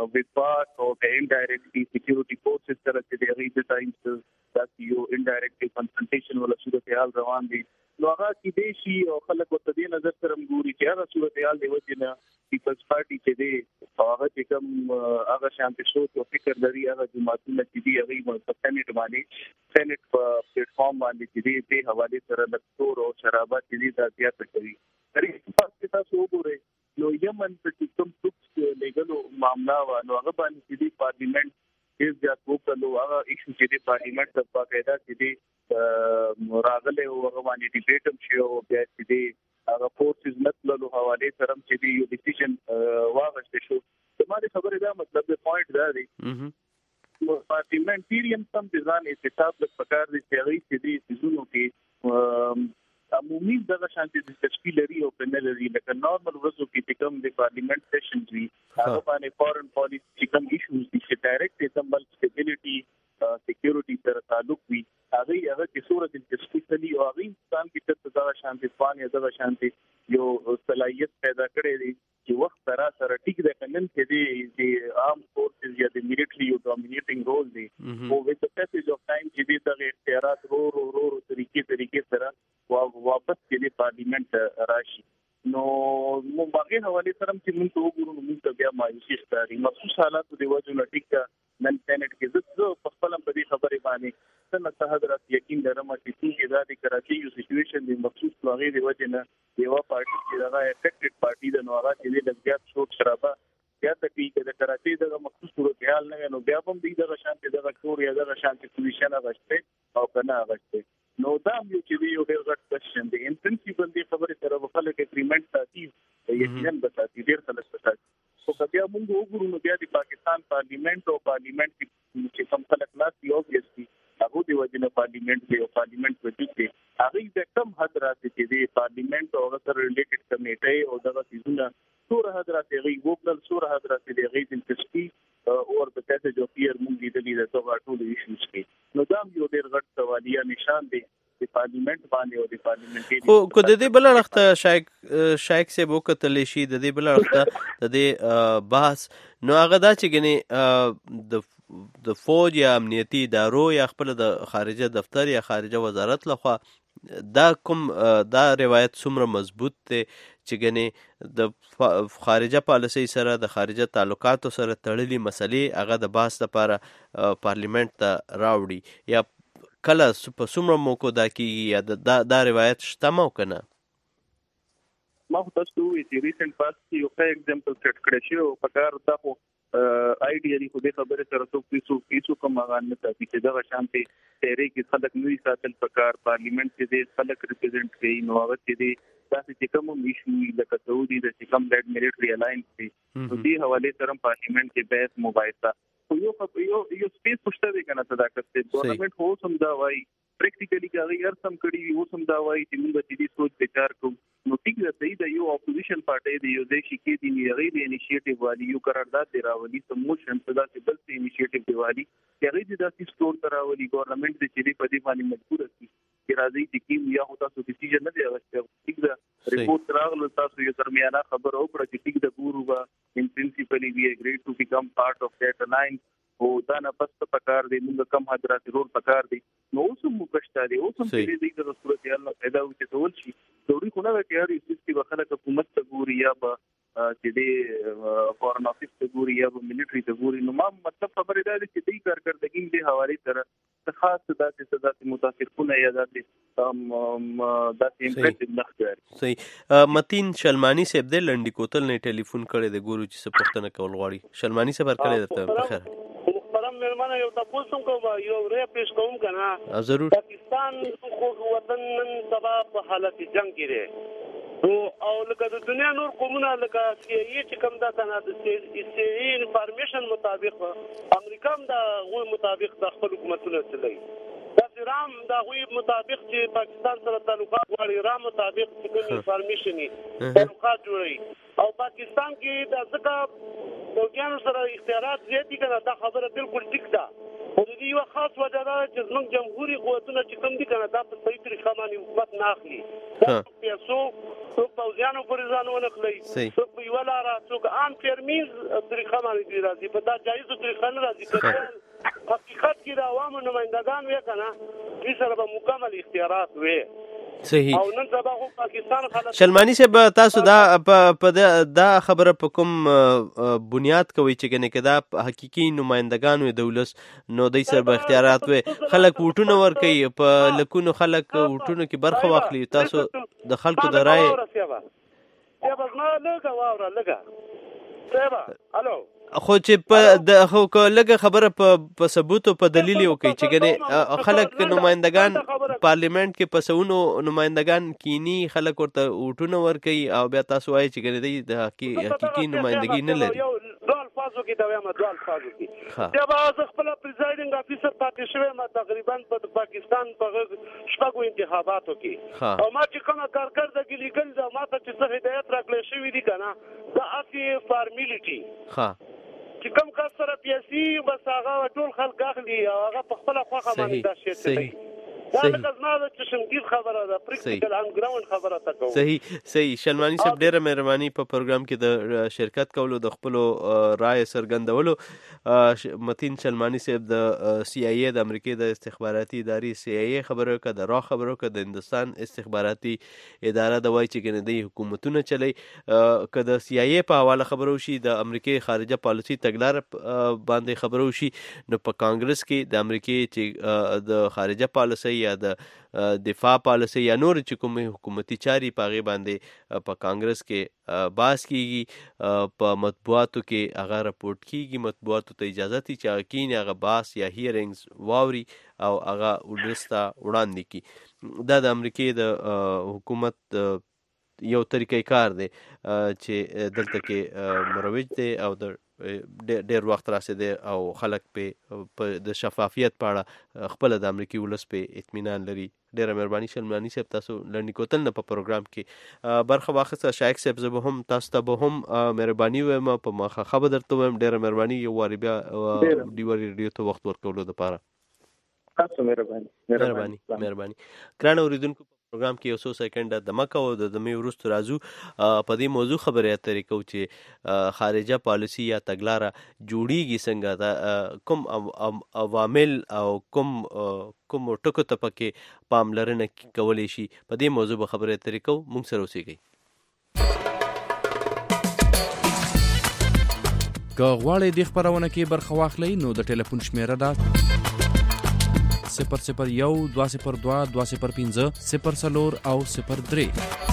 وفاق او د انډایرکټلی سکیورټي فورسز سره چې دی هغې د ټایمز دا یو انډایرکټلی کنفرنټیشن ولا صورتحال روان دي نو هغه کې د شي او خلک ورته د نظر سره ګوري چې هغه صورتحال دی وجنه پیپلز پارټي چې دی هغه چې کوم هغه شانتي سوچ او فکر لري هغه جماعتونه چې دی هغه په سېنات باندې سېنات په پلیټ فارم باندې چې دی په حواله سره لکتور او شرابات چې دی دا زیات کوي هرې په تاسو وګورئ نو یمن په کوم څه لیګلو معاملہ و نو هغه باندې چې دی پارلیمنت هیڅ ځات وکړو هغه ایشو چې دی پارلیمنت د باقاعده چې دی راغله او هغه باندې ډیبیټ هم شو او بیا چې دی هغه فورسز نتلو حواله سره چې دی یو ډیسیژن واغشته شو زموږ خبره دا مطلب د پوینټ دا دی نو پارلیمنټریان سم ډیزاین استاب د پکار دي چې دی سيزونو کې عمومي دغه شانتي د تشکیل لري او پنل لري لکه نورمال ورځو کې کوم د پارلیمنت سیشنز وي هغه باندې فورن پالیسی کوم ایشوز دي چې ډایرکټ اسمبل سټیبিলিټي سکیورټي سره تعلق وي هغه کې صورت التشکیلي او هغه انسان کې دغه شانتي فانی دغه شانتي یو صلاحیت پیدا کړي دي چې وخت سره ټیک د کنن کې دي چې عام فورسز یا د میلیټري یو ډومینیټینګ رول دي او وذ د پیسج اف ټایم چې دغه اختیارات رو طریقې سره واپس کې د پارلیمنت راشي نو موږ هغه حواله سره چې موږ ته وګورو موږ ته بیا مایوسي ستاري مخصوص حالات د وجه نه ټیک نن سېنات کې زه په خپل په دې خبره باندې څنګه حضرت یقین لرم چې څنګه د کراچي یو سچويشن د مخصوص لغې د وجه نه یو پارټي چې هغه افیکټډ پارټي د نوغه چې د لږیات شوټ شرابه یا تکي د کراچي د مخصوص صورتحال نه نو بیا هم د شانتي د کور یا د شانتي پوزیشن غشته او کنه غشته نو دا یو چې یو ډېر غټ کوېشن دی ان پرنسپل د خبرې سره خلک اګریمنت ساتي یقینا به ساتي ډېر خلک ساتي خو بیا موږ وګورو نو بیا د پاکستان پارلیمنت چې کوم خلک لاس یو اوبویسلی هغه د وجنه پارلیمنت او پارلیمنت وجود دی هغه د کم حد راځي چې د پارلیمنت او سره ریلیټډ کمیټي او دغه سيزونه سور حضرت غي وګړل سور حضرت د غي د تشکیل او د پیسج او پیر مونږ د دې د ټول ایشوز کې نو دا یو ډېر غټ سوالیه نشان دی د پارلیمنت باندې او د پارلیمنټري کو د دې بل وخت شایک سے وکتل شي د دې بل وخت د دې بحث نو هغه دا چې ګني د فوج یا امنیتي ادارو یا خپل د خارجه دفتر یا خارجه وزارت لخوا دا کوم دا روایت څومره مضبوط دی چې ګنې د خارجه پالیسي سره د خارجه تعلقاتو سره تړلي مسلې هغه د بحث لپاره پارلیمنت ته راوړي یا کله په څومره موقع دا کېږي یا دا روایت شته مو که نه ما خو تاسو وایي چې ریسنټ پاس کې یو ښه اګزامپل سیټ کړی شي او په کار دا خو آیډیالي خو دې خبره سره څوک هیڅ کوم هغه نه ساتي چې دغه شانتي تیرې کې خلک نوي ساتل په کار پارلیمنت کې دې خلک ریپرزینټ کوي نو هغه چې داسې چې کوم ایشو لکه سعودي د کوم لیډ ملټري الاینس دی نو دې حواله سره پارلیمنت کې بحث مباحثه خو یو سپیس پښته دی کنه صداقت ته ګورنمنت هو سم دا وایي پریکټیکلی کوي هر سم کړي هو سم دا وایي چې موږ دې سوچ وچار کوو نو ټیک ده صحیح ده یو اپوزیشن پارټي دی یو د شي کې دی غیر انیشیټیو والی یو قرارداد دی راولي سموشن صدا چې بل څه انیشیټیو دی والی چې غیر د داسې سټور تراولي ګورنمنت د چې په دې باندې مجبور شي چې راځي چې کیم یا هو تاسو ډیسیژن نه دی غوښته ټیک ده ریپورت راغله تاسو یو درمیانه خبر او پر چې ټیک ده ګورو ان پرنسپلی وی اګری ټو بیکم پارت اف دیٹ الاینس او دا نه پس په کار دی موږ کم حضرات رول پکار دی نو اوس موږ کښتا دی اوس هم دې د صورت حال پیدا وي چې ټول شي ضروري خو نه وي چې هر یو څه په خلک حکومت ته ګوري یا به چې دې فورن افیس ته ګوري یا به ملټري ته ګوري نو ما مطلب خبره ده چې دې کارکړدګي دې حواله سره خاص داسې متاثرونه یا داسې امپریسیو نخښه صحیح متین شلمانی صاحب د لنډی کوتل نه ټلیفون کړی د ګورو چې څه پوښتنه کول غواړي شلمانی صاحب ورکړی درته بخیر مېرمنه یو تاسو کوم یو ری پیش کوم کنه ضرور پاکستان خو وطن نن سبا په حالت جنگ کې دی او لکه د دنیا نور قومونه لکه چې کوم دا کنه د انفارمیشن مطابق امریکا هم دا غو مطابق د خپل حکومتونو چلای دا رام دا غوی مطابق چې پاکستان سره تعلقات غواړي رام مطابق چې کوم انفارمیشني تعلقات جوړي او پاکستان کې د ځکه وګیانو سره اختیارات زیاتی کنه دا خبره بالکل ټیک ده خو دې یو خاص وجه ده چې زموږ جمهوریت قوتونه چې کوم دي کنه دا په صحیح طریقه باندې حکومت نه اخلي پیسو څوک پوځیانو پر ځانونه خلای څوک ویولا را څوک عام ترمیز طریقه باندې راځي په دا جایز طریقه نه راځي حقیقت کې د عوامو نمائندگان وې کنه دې سره به مکمل اختیارات وې. صحیح. او نن سبا خو پاکستان خلک شلمانی صاحب تاسو دا خبره په کوم بنیاد کوي چې کنه کدا حقيقي نمائندگان وي دولت نو د سر به اختیارات وي خلک ووټونه ور کوي په لکونو خلک ووټونه کې برخه واخلي تاسو د خلکو د رائے یا بس ما لګه واوره لګه سبا الو خو چې په د خو لګه خبره په ثبوت او په دلیل یو کوي چې کنه خلک نمائندگان پارلیمنت کې پسونو نمائندگان کینی خلک ورته ووټونه ور کوي او بیا تاسو وایي چې کنه د حقيقي نمائندګي نه لري. دوه الفاظو کې دا وایم دوه الفاظو کې دا به خپل پریزایډینګ افیسر پاتې شوی ما تقریبا په پاکستان په شپږو انتخاباتو کې او ما چې کومه کارکردګي لیکل دا ما ته چې څه هدایت راکړل شوی دي کنه دا اسی فارمیلیټي چې کوم کس سره پیاسي بس هغه ټول خلک اخلي او هغه په خپل خوخه باندې دا شی کوي. صحیح. شلمانی صاحب ډیره مهرباني په پروګرام کې د شرکت کولو د خپل رائے سرګندولو. متین شلمانی صاحب د سی آی ای د امریکای د استخباراتي ادارې سی آی ای خبرو کړه د را خبرو کړه د هندستان استخباراتي اداره د وای چې کنه د حکومتونه چلی کړه د سی آی ای په حواله خبرو شي د امریکای خارجه پالیسي تګلار باندې خبرو شي نو په کانګرس کې د امریکای چې د خارجه پالیسي یا د دفاع پالیسي یا نور چې کوم حکومتي چاري پاغي باندې په کانګرس کې باس کیږي په مطبوعاتو کې هغه راپورټ کیږي مطبوعاتو ته اجازه تی چې کین هغه باس یا هیرینګز واوري او هغه ولستا وړاندې کی دا د امریکای د حکومت یو طریقې کار دی چې دلته کې مروج دی او د ډېر وخت راسي او خلک په د شفافیت په اړه خپل د امریکای ولس په اطمینان لري. ډېر مهرباني شلمانی صاحب تاسو لړنی کوتل نه په پروګرام کې برخه واخیسته. شایق صاحب زه به هم تاسو ته به هم مهرباني وایم په مخه خبر درته وایم ډېر مهرباني یو واری بیا ډیوري ریډیو ته وخت ورکولو لپاره تاسو مهرباني. ګران اوریدونکو پروګرام کې یو څو سکند د مکه او د دمه ورستو رازو په دې موضوع خبرې اترې کوو چې خارجه پالیسي یا تګلارہ جوړیږي څنګه دا کوم عوامل او کوم ټکو ته پکې پاملرنه کولای شي په دې موضوع به خبرې اترې کوو. موږ سره اوسئ. که غواړئ د خبرونه کې برخه واخلئ نو د ټلیفون شمیره ده 001 202 205 04 او 03.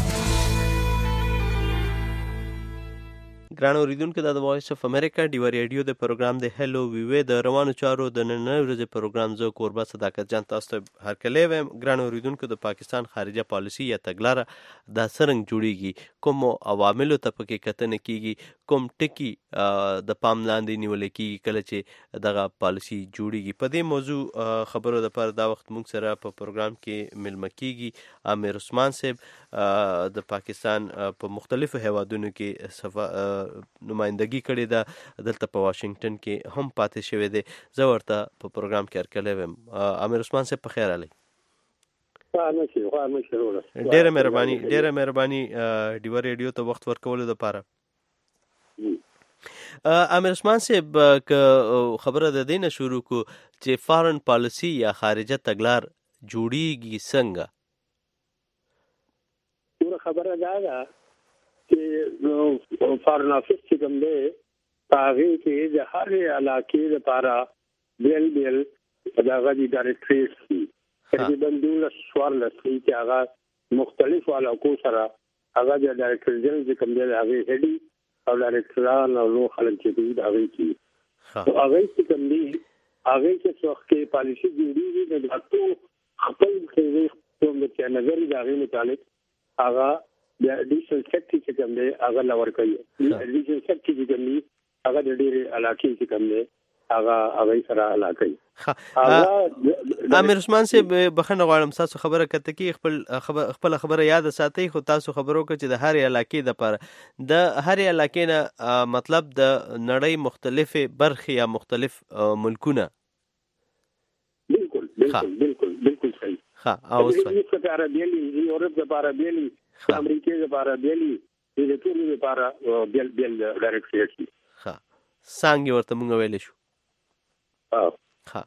ګران اوریدونکو د وایس اف امریکا ډیو ریډیو د پروګرام د هلو ویوي د روانو چارو د نن ورځې پروګرام زو قربت صداقت جان تاسو ته هر کله ویم. ګران اوریدونکو د پاکستان خارجه پالیسي یا تګلارہ د څرنګه جوړیږي کوم عوامل ته پکې کتنه کیږي کوم ټکی د پام لاندې نیول کیږي کله چې دغه پالیسي جوړیږي. په دې موضوع خبرو لپاره دا وخت موږ سره په پروګرام کې ملمه کیږي امیر عثمان صاحب د پاکستان په مختلفو هیوادونو کې نمائندګي کړې ده دلته په واشنگټن کې هم پاتې شوی دی. زه ورته په پروګرام کې ارکلې ویم. امیر عثمان صاحب په خیر علي. ډېر مهرباني ډیو ریډیو ته وخت ورکولو لپاره. امیر عثمان صاحب خبره د دینه شروع کو چې فارن پالیسی یا خارجه تګلار جوړیږي څنګه. خبره دا چې فارن افیس چې کوم دی هغه کې د هر علاقې لپاره بیل دغه د ډایرکټریټ تقریبا 12 چې هغه مختلف علاقو سره هغه د ډایرکټر جنرال چې کوم دی هغه هډي او ډایرکټران او نو خلک چې دی هغه کې هغه چې کوم دی هغه چې څوک کې پالیسي جوړیږي د تاسو خپل کوم د نظر د هغه متعلق هغه د اډیشنل سیکټری چې کوم دی هغه لور کوي. اډیشنل سیکټری چې کوم دی هغه د ډېر علاقې چې کوم دی هغه سره علاقې. امیر عثمان صاحب بخښنه غواړم تاسو خبره کته کې خپل خبره یاد ساتئ خو تاسو خبرو کې چې د هر علاقې لپاره د هر علاقې نه مطلب د نړۍ مختلفه برخې یا مختلف ملکونه. بالکل صحیح. او اوس لپاره بیلی یورپ لپاره بیلی امریکا لپاره بیلی د ټولو لپاره بیل ډایرکټریټ. څنګه ورته موږ ویل شو ها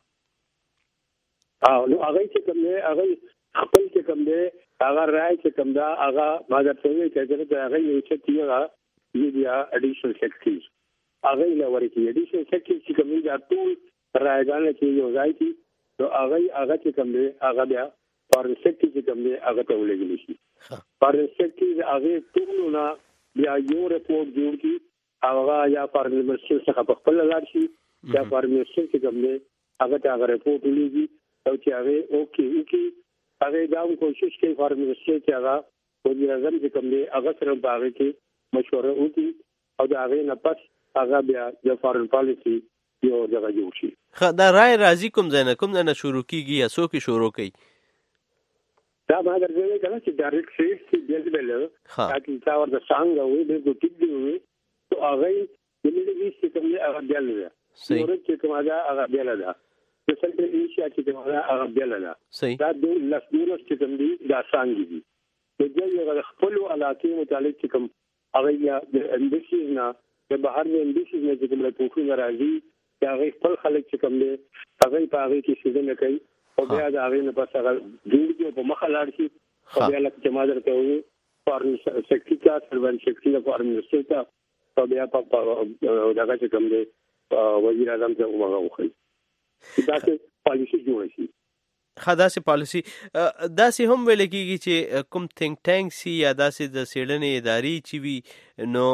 نو هغه چې کوم دی هغه خپل چې کوم دی هغه راي چې کوم دا هغه ماده ته وی چې دا هغه یو چې تیغه بیا اډیشنل سیکریټری هغه لوري کې اډیشنل سیکریټری چې کوم دی ټول رايګان چې یو ځای کی نو هغه چې کوم دی هغه بیا فارن سیکریټری چې کوم دی هغه ته ولګل شي فارن سیکریټری هغه ټول نه بیا یو رپورټ جوړ کی هغه یا فارن منسټر څخه په خپل لاړ شي یا فارن منسټر چې کوم دی هغه ته هغه رپورټ ولېږي او چې هغه اوکې هغه دا کوشش کوي فارن منسټر چې هغه وزیر اعظم چې کوم دی هغه سره باغ کې مشوره وکړي او دا هغه نه پس هغه بیا د فارن پالیسی یو ځای جوړ شي. دا رائے راځي کوم ځای نه شروع کیږي یا څوک شروع کوي؟ دا ما درځي کنه چې ډایرکټ سیټ چې بیل اکی تا ور د څنګه وي د ټیک دی وي تو هغه د ملي چې کوم دی هغه بیل دی نور چې کوم هغه بیل ده د سنټرل ایشیا چې کوم هغه بیل ده دا د لاسونو چې کوم دی دا څنګه دي د دې خپل علاقې متعلق چې کوم هغه یا د امبیسیز نه د بهر د امبیسیز نه چې کوم راټوکو راځي هغه خپل خلک چې کوم دی هغه په هغه کې څه نه کوي او بیا دا هغه نه پس هغه جوړي په مخه لاړ شي او بیا لکه چې ما درته وې فارن سیکریټری کا سروان سیکریټری فارن منسټر کا او بیا په دغه چې کوم دی وزیر اعظم ته وغوښتل دا چې پالیسی جوړ شي. داسې پالیسی داسې هم ویل کېږي چې کوم تھنک ټانک سي یا داسې د څېړنې ادارې چې وي نو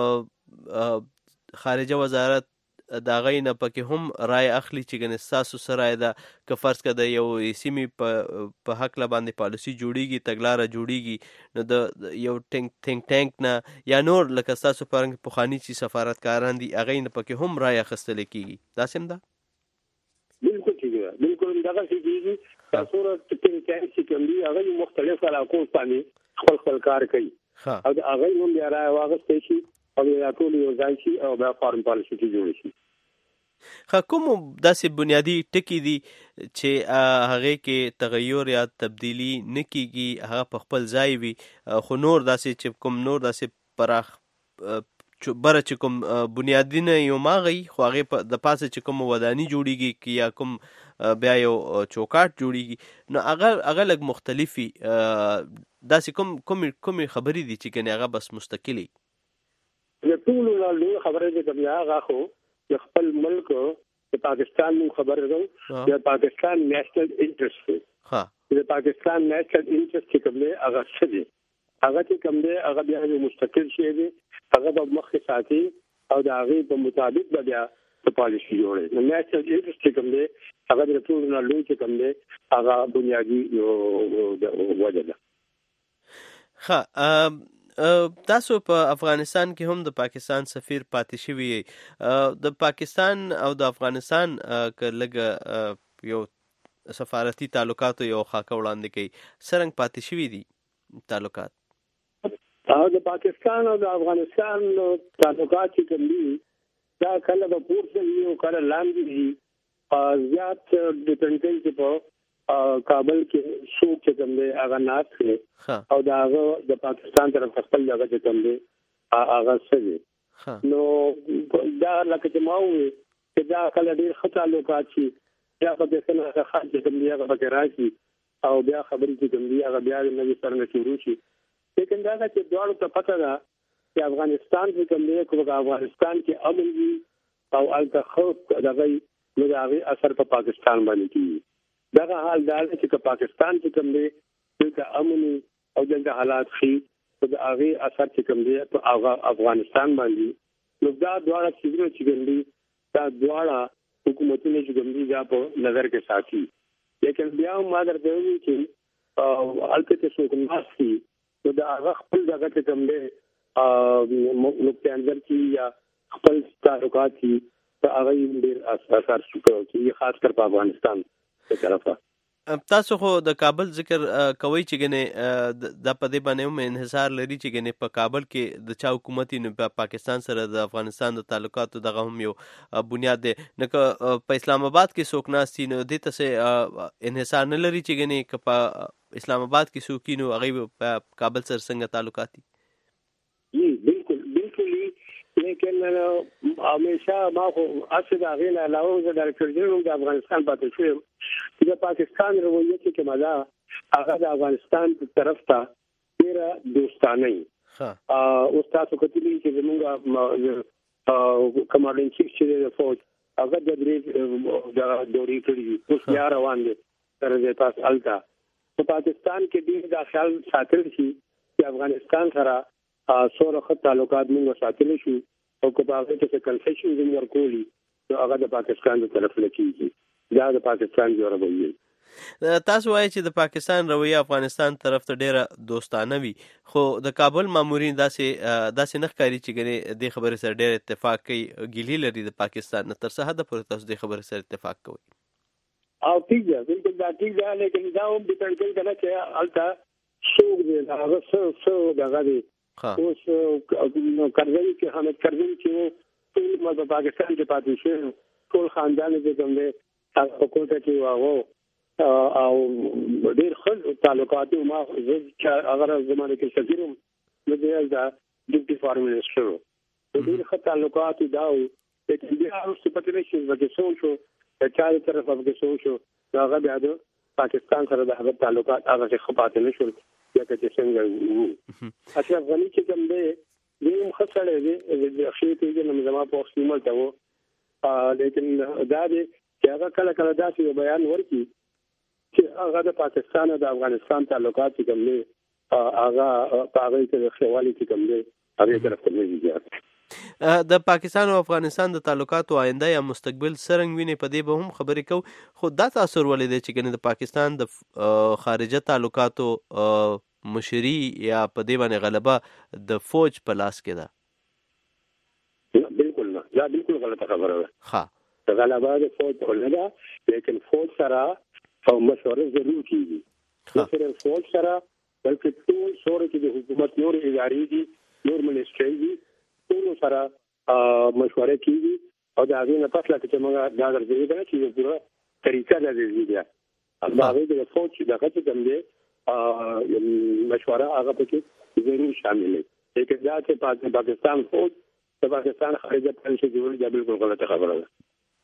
خارجه وزارت دا غي نه پکې هم رائے اخلي چې ګنې تاسو سره دا که فرض کړه یو سیمې په حق لا باندې پالیسی جوړیږي تګلارې جوړیږي نو د یو تھنک ټانک نه یا نور لکه تاسو پرنګ پوخانی چې سفارتکاران دي هغه نه پکې هم رائے اخیستل کېږي. دا سم ده؟ بالکل ٹھیک ہے. بالکل دا څه کېږي تاسو را تھنک ټانک چې کوم دي هغه مختلف علاقو باندې خپل کار کوي او هغه هم بیا رائے واغستې شي او یا ټول یو ځای شي او بیا فارن پالیسی جوړ شي. کوم داسې بنیادی ټکی دي چې هغه کې تغیر یا تبدیلی نه کیږي هغه په خپل ځای وي خو نور داسې چې کوم نور داسې پراخ بره چې کوم بنیادی نه یو ماغي خو هغه د پاسه چې کوم ودانی جوړیږي یا کوم بیا یو چوکاټ جوړیږي نو هغه لږ مختلفي داسې کوم خبرې دي چې کنه هغه بس مستقلی د ټول له خبرې د بیا هغه خو د خپل ملک د پاکستان نو خبره ده د پاکستان نیشنل انټرست دی د پاکستان نیشنل انټرست چې کوم دی هغه څه دی هغه چې کوم دی هغه بیا مستقل شي دی هغه د مخه ساتي او د هغه په مطابق بیا د پالیسی جوړي نو نیشنل انټرست چې کوم دی هغه د ټول نه لوی چې کوم دی هغه بنیادی وجه ده. تاسو په افغانستان کې هم د پاکستان سفیر پاتې شوی د پاکستان او د افغانستان لږ یو سفارتي تعلقات یو خاکه وړاندې کوي څنګه پاتې شوی دي تعلقات د پاکستان او د افغانستان تعلقات چې کوم دي دا کله په پورته یو کله لاندې دي زیات ډیپند کوي په کابل کې څوک چې کوم دی هغه ناست دی او دا هغه د پاکستان طرف خپل هغه چې کوم دی هغه څه دی نو دا لکه چې ما وې چې دا کله ډېر ښه تعلقات شي بیا په دې سره هغه خاص چې کوم دی هغه پکې راشي او بیا خبرې چې کوم دی هغه بیا د نوي سره نه شروع شي لیکن دا چې دواړو ته پته ده چې افغانستان چې کوم دی کوم افغانستان کې امن وي او الته خوف دغه نو دا هغه اثر په پاکستان باندې کوي. دغه حال دا چې پاکستان چې کوم دی د امن او د حالات خي او د هغه اثر چې کوم دی په افغانستان باندې نو دا دواړه چې کوم دی دا دواړه حکومتونه چې کوم دی دا په نظر کې ساتي لیکن بیا ما درته وایي چې البته څوک ناسي نو دا هغه خپل دغه چې کوم دی نقطه نظر کې یا خپل تعلقات کې هغه ډېر اثر کوي خاص کر په افغانستان تاسو خو د کابل ذکر کوي چې ګنې د پدې باندې هم انحصار لري چې ګنې په کابل کې د چا حکومت نه په پاکستان سره د افغانستان د تعلقاتو دغه هم یو بنیاد دی نه په اسلام آباد کې څوک ناستي نو دې ته انحصار نه لري چې ګنې په اسلام آباد کې څوک نو هغه په کابل سره څنګه تعلقات دي. بالکل لیکن همیشه ما خو اصل د هغې نه علاوه زه ډایرکټر جنرال د افغانستان پاتې شوم چې د پاکستان رویه چې کومه ده هغه د افغانستان په طرف ته ډېره دوستانه وي. اوس تاسو کتلي چې زموږ کمانډینګ چیف چې د فوج هغه د دورې کړي دي، اوس بیا روان دي تر دې پاس الته. په پاکستان کې ډېر دا خیال ساتل شي چې افغانستان سره سوره ښه تعلقات موږ ساتلی شو او که په هغې کې څه کنسیشن زموږ ورکولي نو هغه د پاکستان د طرف نه کېږي. دا د پاکستان یو رویه. تاسو وایئ چې د پاکستان رویه افغانستان طرف ته ډیره دوستانه وي، خو د کابل مامورین داسې نه ښکاري چې ګنې دې خبرې سره ډېر اتفاق کوي، ګیلې لري د پاکستان نه. تر څه حده پورې تاسو دې خبرې سره اتفاق کوئ؟ او ټیک ده، بالکل دا ټیک ده، لیکن دا هم ډیپینډ کوي کنه چې هلته څوک دی، هغه څه دغه دی. اوس کرزي چې حامد کرزي چې ټول په پاکستان کې پاتې شوی، ټول خاندان چې کوم دی هغه په کوټه کې وو او ډېر ښه تعلقات ما هغه زمانه کې سفیر وم، نو د ډیپټي فارن منسټر وم، ډېر ښه تعلقات دا وو. لیکن بیا وروسته پاتې نه شي چې څه شو د چا د طرفه پکې څه شو، هغه بیا د پاکستان سره د هغه تعلقات هغه ښه پاتې نه شول لکه چې څنګه وو. اشرف غني چې کوم دی دې هم ښه سړی دی، د ښې پېژنم زما په وخت کې ملته وو، لیکن دا دی چې هغه کله کله داسې یو بیان ورکړي چې هغه د پاکستان او د افغانستان تعلقات چې کوم دی هغه په هغې کې د ښهوالي چې کوم دی هغې طرف ته نه وي زیات. د پاکستان او افغانستان د تعلقاتو آینده یا مستقبل څرنګه ویني په دې به هم خبرې کوو، خو دا تاثر ولې دی چې ګنې د پاکستان د خارجه تعلقاتو مشري یا په دې باندې غلبه د فوج په لاس کې ده؟ بالکل نه، دا بالکل غلطه خبره ده. غلبه د فوج په نه ده، لیکن فوج سره او مشوره ضرور کیږي، نه صرف فوج سره بلکې ټول سوره چې د حکومت نور ادارې دي، نور منسټري دي، ټول سره مشوره کیږي او د هغې نه پس لکه چې موږ دا درځوي ده چې یو پوره طریقه ده د دې بیا د هغې د فوج چې دغه چې کوم دی مشوره هغه پکې ضرور شامل دی. لیکن دا چې پاکستان فوج د پاکستان خارجه پالیسي جوړوي دا بالکل غلطه خبره ده.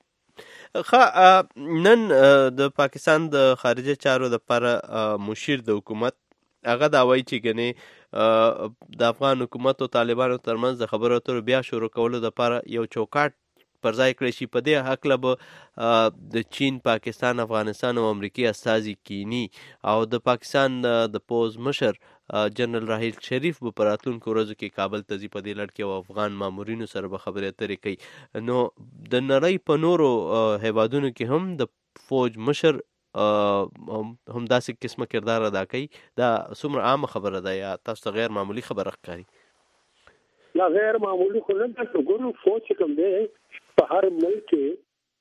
نن د پاکستان د خارجه چارو دپاره مشیر د حکومت هغه دا وایي چې ګنې د افغان حکومت او طالبانو ترمنځ د خبرو اترو بیا شروع کولو دپاره یو چوکاټ پر ځای کړی شي. په دې هکله به د چین، پاکستان، افغانستان او امریکې استازي کینی او د پاکستان د پوز مشر جنرال راحیل شریف به په راتلونکو ورځو کې کابل ته ځي، په دې لړ کې او افغان مامورینو سره به خبرې اترې کوي. نو د نړۍ په نورو هیوادونو کې هم د فوج مشر هم داسې قسمه کردار ادا کوي. دا څومره عامه خبره ده یا تاسو ته غیر معمولی خبره ښکاري؟ لا غیر معمولی خو نه ده. ګورو فوج چې کوم دی په هر ملک کې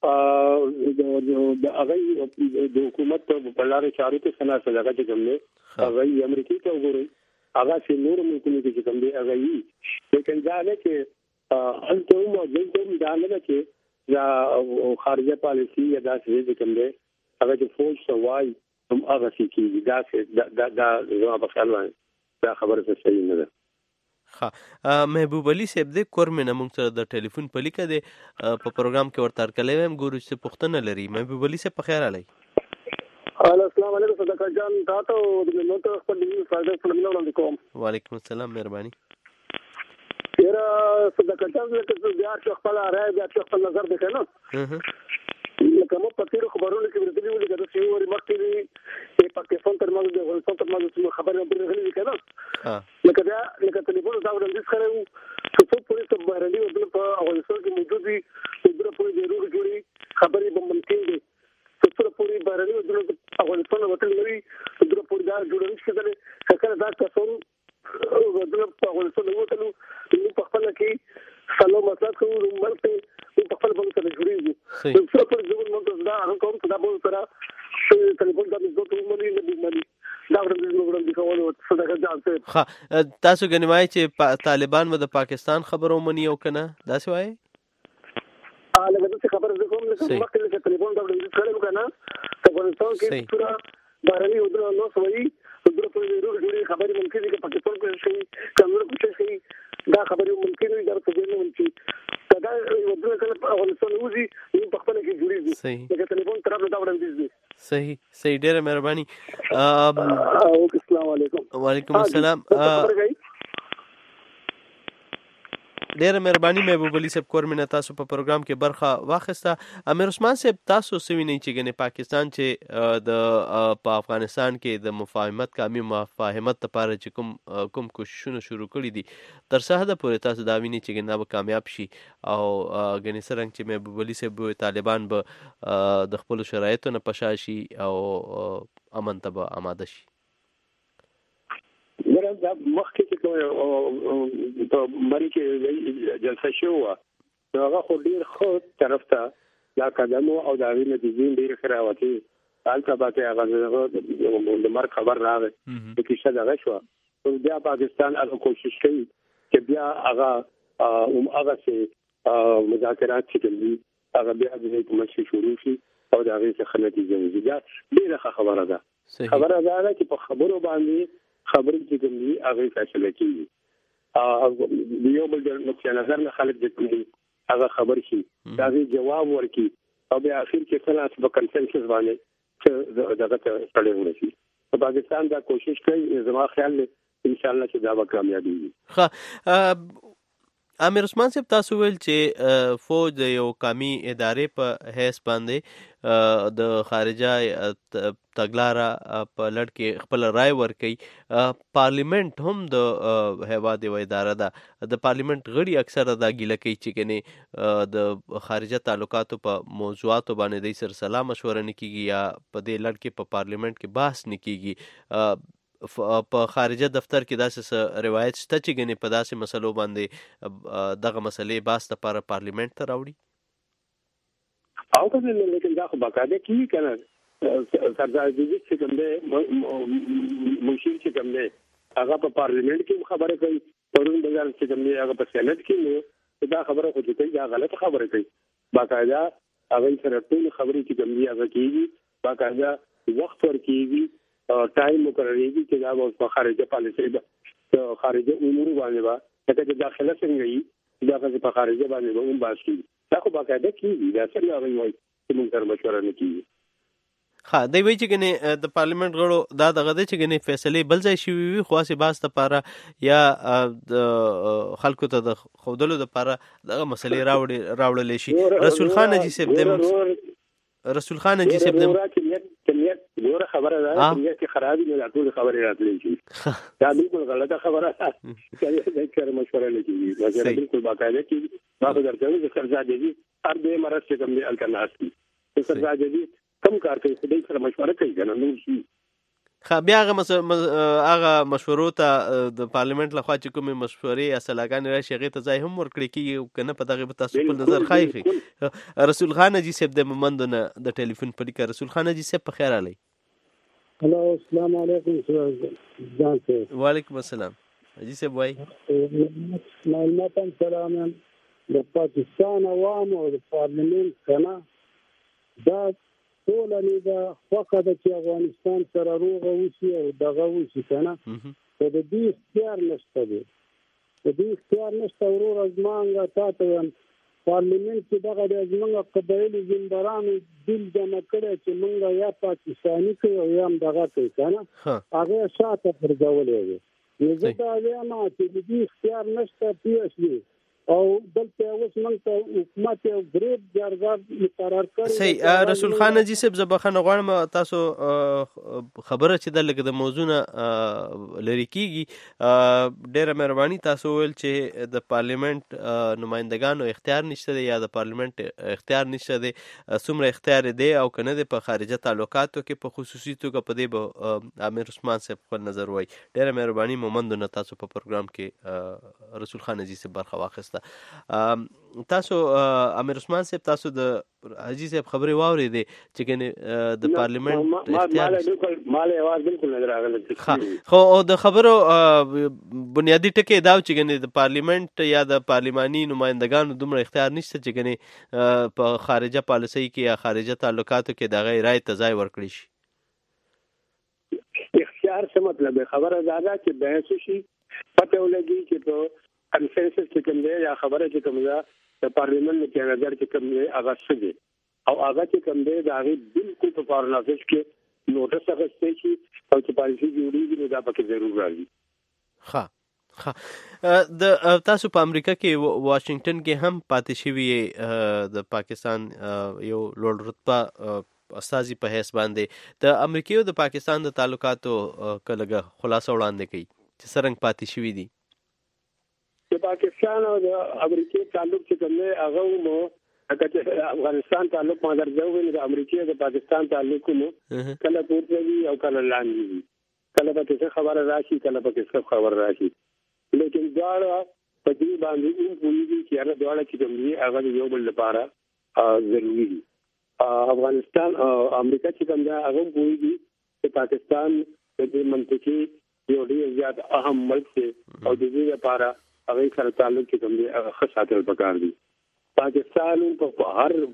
د هغه د حکومت په لارې چارو کې څه نه هغه چې کوم دی هغه امریکې ته وګورئ، هغه چې نور ملکونو کې چې کوم دی هغه وي. لیکن دا نه چې هلته هم او دلته هم دا نه ده چې دا خارجه پالیسي یا داسې چې کوم دی هغه چې فوج ته وایي هم هغه څه کېږي. دا زما په خیال باندې دا خبره څه صحیح نه ده. محبوب علي صاحب دی کور مې نه موږ سره د ټلیفون په لیکه دی په پروګرام کې ورته هرکلی وایم، ګورو چې پوښتنه لري. محبوب علي صاحب په خیر راغلی. السلام علیکم صدقه جان، تاسو د ملت خپل دی فائدہ سره وړاندې کوم. وعلیکم السلام، مهرباني. یاره صدقه جان چې بیا خپل راي بیا خپل نظر دی کنه، لکه مو په تیر خبرونه کې ورته ویل چې د سیوري مخکې په پاکستان تر مازه د افغانستان تر مازه خبرې ورغلې کنه، لکه ټلیفون دا وړاندیز کړو چې څو پولیس بهرني ودل په افغانستان کې موجود دي، چې پوری ضرور جوړي خبرې به ممکن دي، چې پوری بهرني ودل افغانستان وطن لري، چې پوری دا جوړول شي چې کله دا تاسو ودل په افغانستان وطن نو په خپل کې سلام مسله کوو ملک په خپل باندې سره جوړیږي. څو پر ځوان موږ دا هغه کوم چې دا به سره ټلیفون دا زه ته مونږ نه مونږ دا ورته کوو صدقه جان صاحب. تاسو ګنې وایي چې طالبان به د پاکستان خبرو مني او کنه داسې وایي؟ لکه داسې خبره زه کوم لکه مخکې لکه ټلیفون دا ورته کړی کنه افغانستان کې پورا بهرني ودل نو سوي ودل په ضرور جوړي خبرې ممکن دي چې پاکستان کې شي کمزور کوشش کوي دا خبره ممکن وي درته نه ونشي دا ودونه کله افغانستان وځي نو په خپل کې جوړیږي لکه ټلیفون طرف له دا وړاندیز دي. صحیح ډېره مهرباني. السلام علیکم. وعلیکم السلام. ډېره مهرباني محبوب علي صاحب کورمنه تاسو په پروګرام کې برخه واخیسته. امیر عثمان صاحب تاسو سوینئ چې ګنې پاکستان چې د په افغانستان کې د مفاهمت کامي مفاهمت لپاره چې کوم کوششونه شروع کړي دي تر څه حده پورې تاسو دا وینئ چې ګنې به کامیاب شي او ګنې څرنګه چې محبوب علي صاحب طالبان به د خپلو شرایطو نه پشا شي او امن ته به آماده شي؟ دا مخکې چې په مری کې جلسه شو هغه خو ډیر خو طرف ته دا قدم او دا غي نتیجې ډیر خراوتي حالته باندې هغه د مرګ خبر راغی چې څه دغه شو بیا پاکستان هغه کوشش کوي چې بیا هغه سي مذاکرات چې کوي هغه بیا د حکومت شروع شي او دا غي څه نتیجې وي. دا ډیره خبره ده چې په خبرو باندې خبرې چې کوي هغه فیصله کوي یو بل د نظر نه خلک د کوي هغه خبر شي دا جواب ورکړي او بیا اخر کې خلاص په کنسنسس باندې چې دغه ته تړي ورشي. په پاکستان دا کوشش کوي زما خیال دی ان شاء الله چې دا به کامیابی وي. امیر عثمان صاحب تاسو ویل چې فوج د یو قومي ادارې په حیث باندې د خارجه تګلاره په لړ کې خپل رائے ورکوي. پارلیمنت هم د هیواد یو اداره ده. د پارلیمنت غړي اکثره دا ګیله کوي چې ګنې د خارجه تعلقاتو په موضوعاتو باندې د سر سلا مشوره نه کیږي یا په دې لړ کې په پارلیمنت کې بحث نه کیږي. په خارجه دفتر کې داسې روایت شته چې ګنې په داسې مسلو باندې دغه مسلې بحث لپاره پارلیمنت ته راوړي او کنه لیکن دا خو باقاعده کیږي کنه سردار دیجی چې کوم دی مشیر چې کوم دی هغه په پارلیمنت کې خبره کوي پرون بازار چې کوم دی هغه په سېنات کې نو دا خبره خو کوي دا غلطه خبره کوي. باقاعده هغه سره ټول خبرې چې کوم دی هغه کیږي باقاعده وخت ورکیږي ټایم مقرریږي چې دا په خارجه پالیسي ده خارجه امور باندې با چې داخله څنګه وي دا په خارجه باندې به هم باسي دا خو باقاعده کیږي دا څنګه وایي چې موږ سره مشوره نه کیږي. دی وایي چې ګنې د پارلیمنت غړو دا دغه دی چې ګنې فیصلې بل ځای شوي وي خو هسې بحث لپاره یا د خلکو ته د ښودلو لپاره دغه مسلې راوړلی شي. رسول خان حاجي صاحب ګوره خبره ده چې خرابې نه ټول خبرې راتللی شي دا بالکل غلطه خبره ده چې مشوره نه کیږي مشوره بالکل باقاعده کیږي. ما خو درته وایي چې سرزادجي هر دې مرض چې کوم دی هلته ناست وي سرزادجي کم کار کوي خو دې سره مشوره کوي که نه نور شي. بیا هغه مشورو ته د پارلیمنت لخوا چې کومې مشورې یا سلاګانې راشي هغې ته ځای هم ورکړی کېږي که نه په دغې به تاسو خپل نظر ښایي. رسول خان حاجي صاحب د مومندو نه د ټلیفون په لیکه. رسول خان حاجي صاحب په خیر راغلی. هلو السلام علیکم جان صاحب. وعلیکم السلام حاجي صاحب وایي. معلوماتاً سلام د پاکستان عوام او د پارلیمنت کنه دا ټول نه دا خوخه ده چې افغانستان سره روغه وشي او دغه وشي کنه خو د دې اختیار نشته دی ورور ازمانګه تاسو پارلیمنت کې دغه د ازمنګ قبایلی زندرانو دل جمع کړي چې موږ یا پاکستاني کوي او یا دغه کوي کنه هغه شاته پرځولې وي نو زه دا وایم چې د دې اختیار نشته پیښې او دلته اوس موږ ته حکومت یو ګریډ جرګه مقرر کړی. صحیح. رسول خان حاجي صاحب زه بخښنه غواړم تاسو خبره چې ده لږ د موضوع نه لرې کېږي. ډېره مهرباني تاسو ویل چې د پارلیمنت نمایندګانو اختیار نشته دی یا د پارلیمنت اختیار نشته دی. څومره اختیار دی او که نه دی په خارجه تعلقاتو کې په خصوصي توګه په دې به امیر عثمان صاحب خپل نظر وایي. ډېره مهرباني مومندو نه تاسو په پروګرام کې رسول خان حاجي صاحب برخه واخیسته. تاسو امیر عثمان صاحب تاسو د حاجي صاحب خبرې واورېدې چې ګنې د پارلیمنت اختیار خو د خبرو بنیادي ټکی دا چې ګنې د پارلیمنت یا د پارلیماني نمایندګانو دومره اختیار نشته چې ګنې په خارجه پالیسۍ کې یا خارجه تعلقاتو کې د هغې رایې ته ځای ورکړی شي. اختیار څه مطلب دی؟ خبره دا ده چې بحث وشي پته ولګي چې په کنسنسس چې کوم دی یا خبره چې کوم ده د پارلیمنت کې نظر چې کوم دی هغه څه دی او هغه چې کوم دی دا غي بالکل په فارن افیس کې نوټس اخیستل شي او چې پالیسي جوړیږي نو دا پکې ضرور راځي. ها د تاسو په امریکا کې واشنگټن کې هم پاتې شوی د پاکستان یو لوړ رتبه استاذي په حیث باندې د امریکا او د پاکستان د تعلقاتو کلهګه خلاصه وړاندې کوي چې څنګه پاتې شوی دي. د پاکستان او د امریکا تعلق چې کوم دی هغه مو اګه افغانستان تعلق ما درځو نو د امریکا او د پاکستان تعلق مو کله پورته وي او کله لاندې وي، کله به څه خبره راشي کله به څه خبره راشي، لیکن دا په دې باندې یو پوری چې هغه دواړه چې کوم دی هغه یو بل لپاره ضروري دي. افغانستان او امریکا چې کوم دا هغه پوری دي چې پاکستان د دې منطقي یو ډیر زیات اهم ملک دی او د دې لپاره هغه سره تعلق کې کوم دی هغه ساتل پکار دي. پاکستان په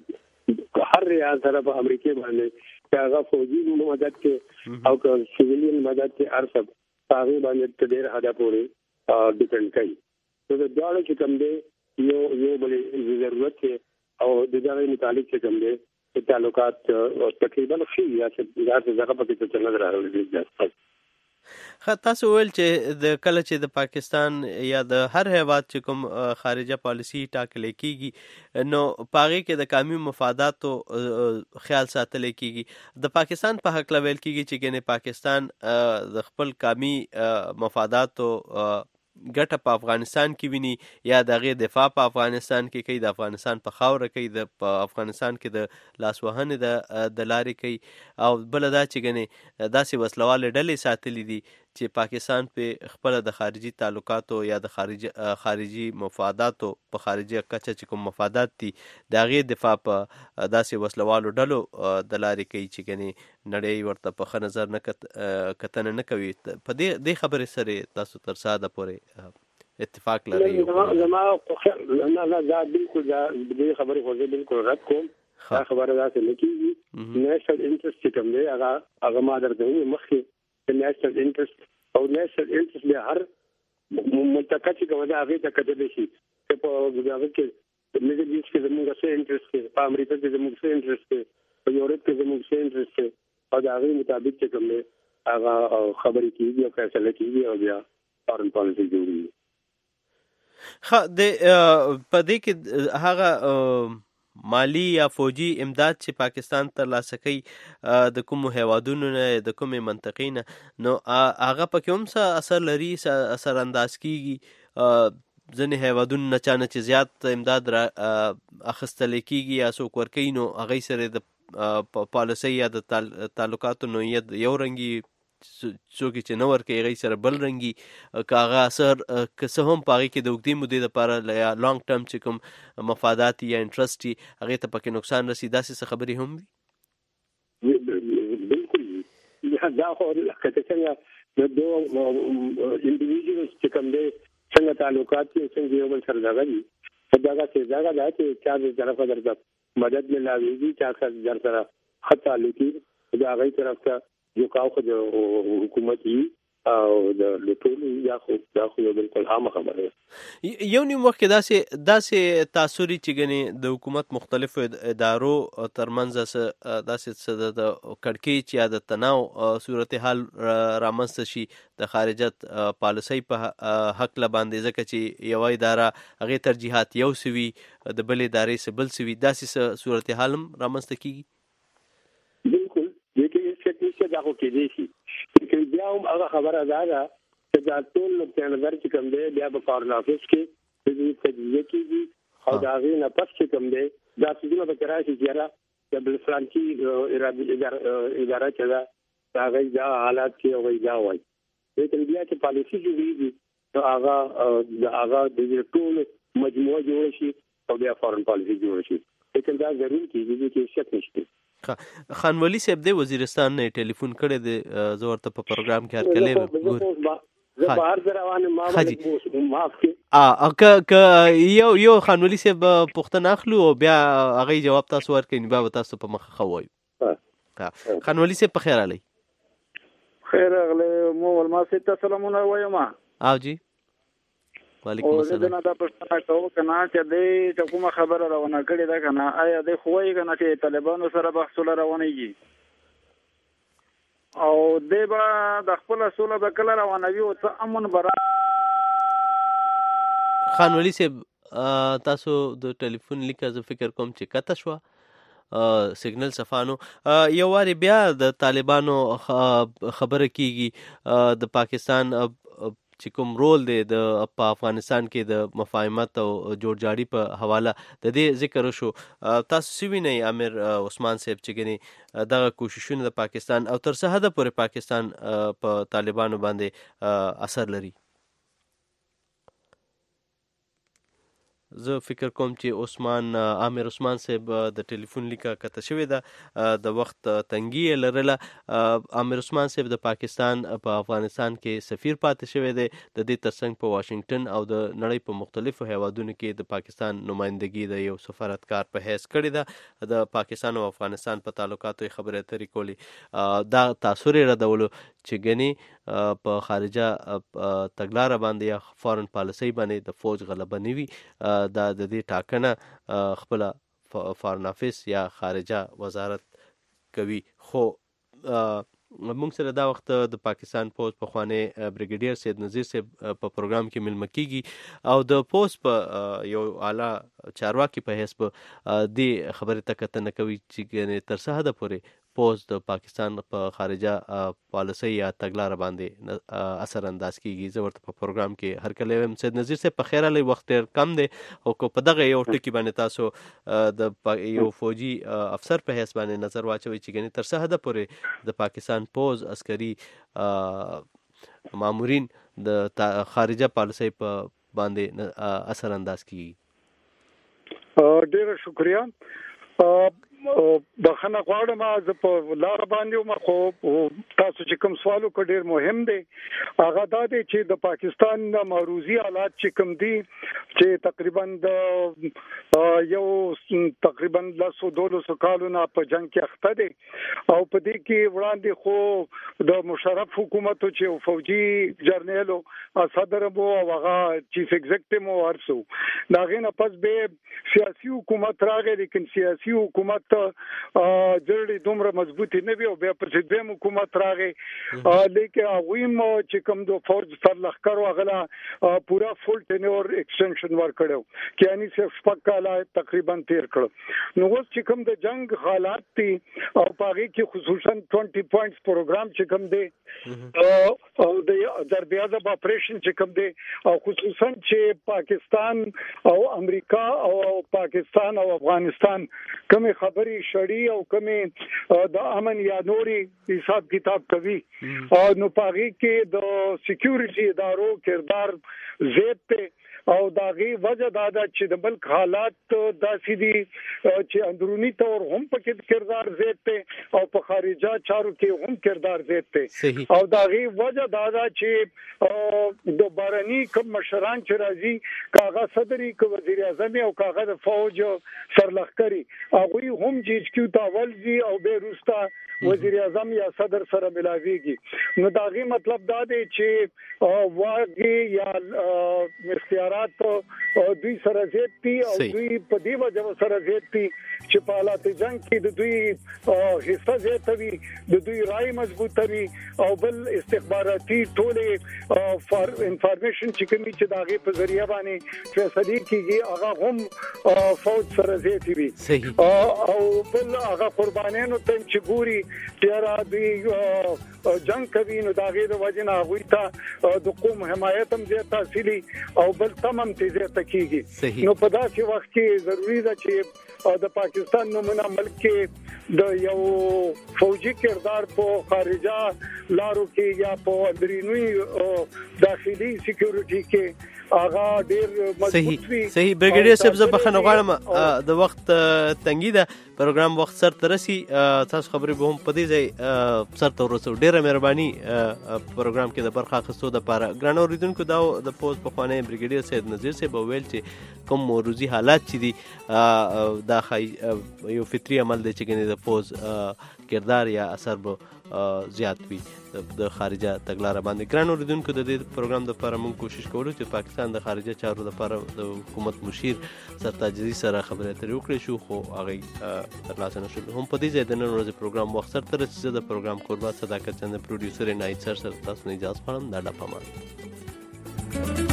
هر ریاست سره په امریکا باندې هغه فوجي مدد کې او سیویلین مدد کې ارسب هغه باندې ډېر حدا پورې ډیپند کوي. نو دا ډول چې کوم دی یو بل ضرورت او د دغه متعلق چې کوم دی تعلقات تقریبا خي یا چې دا څنګه په کې څنګه راغلي. تاسو ویل چې د کله چې د پاکستان یا د هر هیواد چې کوم خارجه پالیسی ټاکل کیږي نو پاغي کې د قومي مفاداتو خیال ساتل کیږي. د پاکستان په حق لویل کیږي چې ګنې پاکستان د خپل قومي مفاداتو ګټه په افغانستان کې ویني یا دغه دفاع په افغانستان کې کوي، د افغانستان په خاوره کوي، د افغانستان کې د لاسوهنې د لارې کوي، او بل دا چې ګنې داسې وسلواله ډلې ساتلې دي چې پاکستان په خپل د خارجي تعلقاتو یا د خارجي مفاداتو په خارجي کچه چې کوم مفادات دي د هغې دفاع په داسې وسلوالو ډلو د لارې کوي چې ګنې نړۍ ورته په ښه نظر نه کتنه نه کوي. په دې خبرې سره تاسو تر ساده پورې اتفاق لرئ؟ زما نه دا بالکل دا دې خبرې خو بالکل رد کوم. دا خبره دا څه لکېږي نېشنل انټرست چې کوم دی هغه ما درته مخکې نېشنل انټرست او نېشنل انټرست له هر منطقه چې کومه ده هغه ته کتل شي چې په هغه کې میډل ایسټ کې زموږ څه انټرست دی، په امریکا کې زموږ څه انټرست دی، په یورپ کې زموږ څه انټرست دی او د هغه مطابق چې کوم دی هغه خبرې کیږي او فیصله کیږي او بیا فارن پالیسي جوړیږي. په دې کې هغه مالی یا فوجي امداد چې پاکستان ترلاسه کوي د کومو هیوادونو نه د کومې منطقې نه نو هغه پکې هم څه اثر لري، اثر انداز کیږي؟ ځینې هیوادونو نه چانه چې زیات امداد را اخیستل کیږي یا څوک ورکوي نو هغې سره د پالیسۍ یا د تعلقاتو نوعیت یو رنګي، څوک چې نه ورکوي هغې سره بل رنګي، که هغه اثر که څه هم په هغې کې د اوږدې مودې دپاره یا لانګ ټرم چې کوم مفادات یا انټرسټ وي هغې ته پکې نقصان رسي، داسې څه خبرې هم وي؟ بالکل دا خو که څنګه د دوه انډیویجوالز چې کوم دی څنګه تعلقات دي څنګه یو بل سره دغه دي خو دغه څه دا چې چا د طرفه درته مدد ملاویږي، چا در سره ښه تعلق وي د هغې طرف ته جو کاو خو د حکومت او د ټول یا خو یو بالکل عامه خبره ده. یو نیم وخت کې داسې تاثري چې ګنې د حکومت مختلفو ادارو ترمنځ داسې د کړکېچ یا د تناو صورتحال رامنځته شي د خارجت پالیسۍ په حق باندې، ځکه چې یوه اداره هغې ترجیحات یو څه وي د بلې ادارې څه بل څه وي، داسې صورتحال هم رامنځته کېږي؟ بالکل دا خو کېدای شي، لیکن بیا هم هغه خبره دا ده چې دا ټول نقطه نظر چې کوم دی بیا په فارن افیس کې د دې تجزیه کېږي او د هغې نه پس چې کوم دی دا څیزونه به راشي چې یاره د بلفرانکي اداره چې ده د هغې دا حالات کې هغوی دا وایي، لیکن بیا چې پالیسي جوړېږي نو هغه د دې ټول مجموعه جوړه شي او بیا فارن پالیسي جوړه شي، لیکن دا ضرور کېږي چې شک نشته. خان ولي صاحب دی وزیرستان نه ټلیفون کړی دی، زه ورته په پروګرام کې هرکلی یو خان ولي صاحب پوښتنه اخلو او بیا هغې جواب تاسو ورکوي، بیا به تاسو په مخه ښه وایو. خان ولي صاحب په خیر راغلی؟ خیر راغلی مو ولما صاحب ته سلامونه وایم. او جی وعلیکم السلام. دا پښتنه کوو کنه چې د کومه خبره راونه کړې ده کنه آیا د خوې کنه چې طالبانو سره بحث روانېږي او د د خپل اصول به کله روانوي او څه امن برا خان ولی صاحب تاسو د ټلیفون لیک از فکر کوم چې کته شو سیګنل صفانو یو واری بیا د طالبانو خبره کیږي د پاکستان چې کوم رول دی د په افغانستان کې د مفاهمت او جوړجاړي په حواله د دې ذکر شو. تاسو سوینئ امیر عثمان صاحب چې ګنې دغه کوششونه د پاکستان او تر څه حده پورې پاکستان په طالبانو باندې اثر لري؟ زه فکر کوم چې امیر عثمان صاحب د ټلیفون لیکه کته شوې ده د وخت تنګي لرله. امیر عثمان صاحب د پاکستان په افغانستان کې سفیر پاتې شوی دی، د دې ترڅنګ په واشنگټن او د نړۍ په مختلفو هیوادونو کې د پاکستان نمائندګي د یو سفارتکار په حیث کړې ده. د پاکستان او افغانستان په تعلقاتو خبرې اترې کولې، دا تاثر یې ردولو چې ګنې په خارجه تګلاره باندې یا فارن پالیسۍ باندې د فوج غلبه نه وي. دا د دې ټاکنه خپل فارن افیس یا خارجه وزارت کوي. خو موږ سره دا وخت د پاکستان پوز پخوانی بریګیډیر سید نذیر صاحب په پروګرام کې ملمه کیږي او د پوز په یو اعلی چارواکي په حساب دې خبره تکته نه کوي چې تر څه حد پورې پوز د پاکستان په خارجه پالیسۍ یا تګلاره باندې اثر انداز کیږي. زه ورته په پروګرام کې هر کله وایم سید نذیر صاحب په خیر علي وخت ډېر کم دی او په دغه یو ټکی باندې تاسو د یو فوجي افسر په حیث باندې نظر واچوي چې ګنې تر څه حد پورې د پاکستان پوز عسکري مامورین د خارجه پالیسۍ په باندې اثر انداز کیږي. ډېر شکریہ. بخنه غواړم زه په لار باندې خو تاسو چې کوم سوال وکړ ډېر مهم دی. هغه دا دی چې د پاکستان معروضي حالات چې کوم دي چې تقریبا تقریبا 12 کالونه په جنگ کې اخته دي او په دې کې وړاندې خو د مشرف حکومت چې فوجي جرنیلو صدر مو او هغه چیف ایگزیکټیو مو ورسو داغه نه پس به سیاسي حکومت راغی، لیکن سیاسي حکومت جوړې دومره مضبوطی نه وي او بیا پر دې حکومت راغی لیکن هغه چې کوم د فورج سر لخر وغلا پورا فول ټینور ایکسټنشن ورکړو کې یعنی صرف پکاله تقریبا تیر کړو. نو اوس چې کوم د جنگ حالات دي او پاره کې خصوصا 20 پوینټس پروګرام چې کوم دی او د دربیاده اپریشن چې کوم دی او خصوصا چې پاکستان او امریکا او پاکستان او افغانستان کوم خبري شړی او کوم د امن یا نوري حساب کتاب کوي نو پاره کې د سکیورټي ادارو کردار زیات ته او داغي وجه دا چې د ملک حالات داسې دي چې اندرونی تور هم پکې کردار زیات ته او په خارجه چارو کې هم کردار زیات ته او داغي وجه دا چې د بارني کوم مشران چې راځي کاغه صدري کو وزیر اعظم او کاغه د فوج سرلخکري هغه هم جیج کیو تاولزي او بیروستا وزیر اعظم یا صدر سره ملاويږي. نو داغي مطلب دا دی چې واګي یا اختیارات دوی سره زیات دي او دوی په دې وجه سره زیات دي چې په حالات جنگ کې د دوی حصہ زیات وي، د دوی رائے مضبوط وي او بل استخباراتي ټوله انفارمیشن چې کومي چې داغه په ذریعہ باندې فیصله کیږي هغه هم فوج سره زیات وي او بل هغه قربانانو ته چې ګوري چې را دوی جنگ کوي نو داغه د وجه نه غوي ته د قوم حمایت هم زیات تحصیلي او بل تمام تیزه تکیږي. نو په داسې وخت کې ضروری ده چې د پاکستان نمونه ملک کې د یو فوجي کردار په خارجه لارو کې یا په اندرینوي داخلي سکیورټي کې هغه ډیر مضبوط وي. صحیح بریګیډیر صاحب زه بخښنه غواړم د وخت تنګي ده پروګرام وخت سر ترسي تاسو خبرې به هم په دې ځای سر ته ورسو. ډیره مهرباني پروګرام کې د برخه اخیستو دپاره. ګرانو اوریدونکو دا د پوز پخوانی بریګیډیر سید نذیر صاحب ویل چې کوم موروثي حالات چې دي دا یو فطري عمل دی چې ګنې د پوز کردار یا اثر به زیات وي د خارجه تګلاره باندې. ګرانو اوریدونکو د دې پروګرام دپاره موږ کوشش کوو چې پاکستان د خارجه چارو دپاره د حکومت مشیر سرتاج عزیز سره خبرې اترې وکړې شو خو هغې ترلاسه نه شول. هم په دې ځای د نن ورځې پروګرام وخت سر ته رسي. زه د پروګرام کوربه صداقت چند پروډیوسر نایید سر سره تاسو نه اجازه غواړم. دا ډاپامان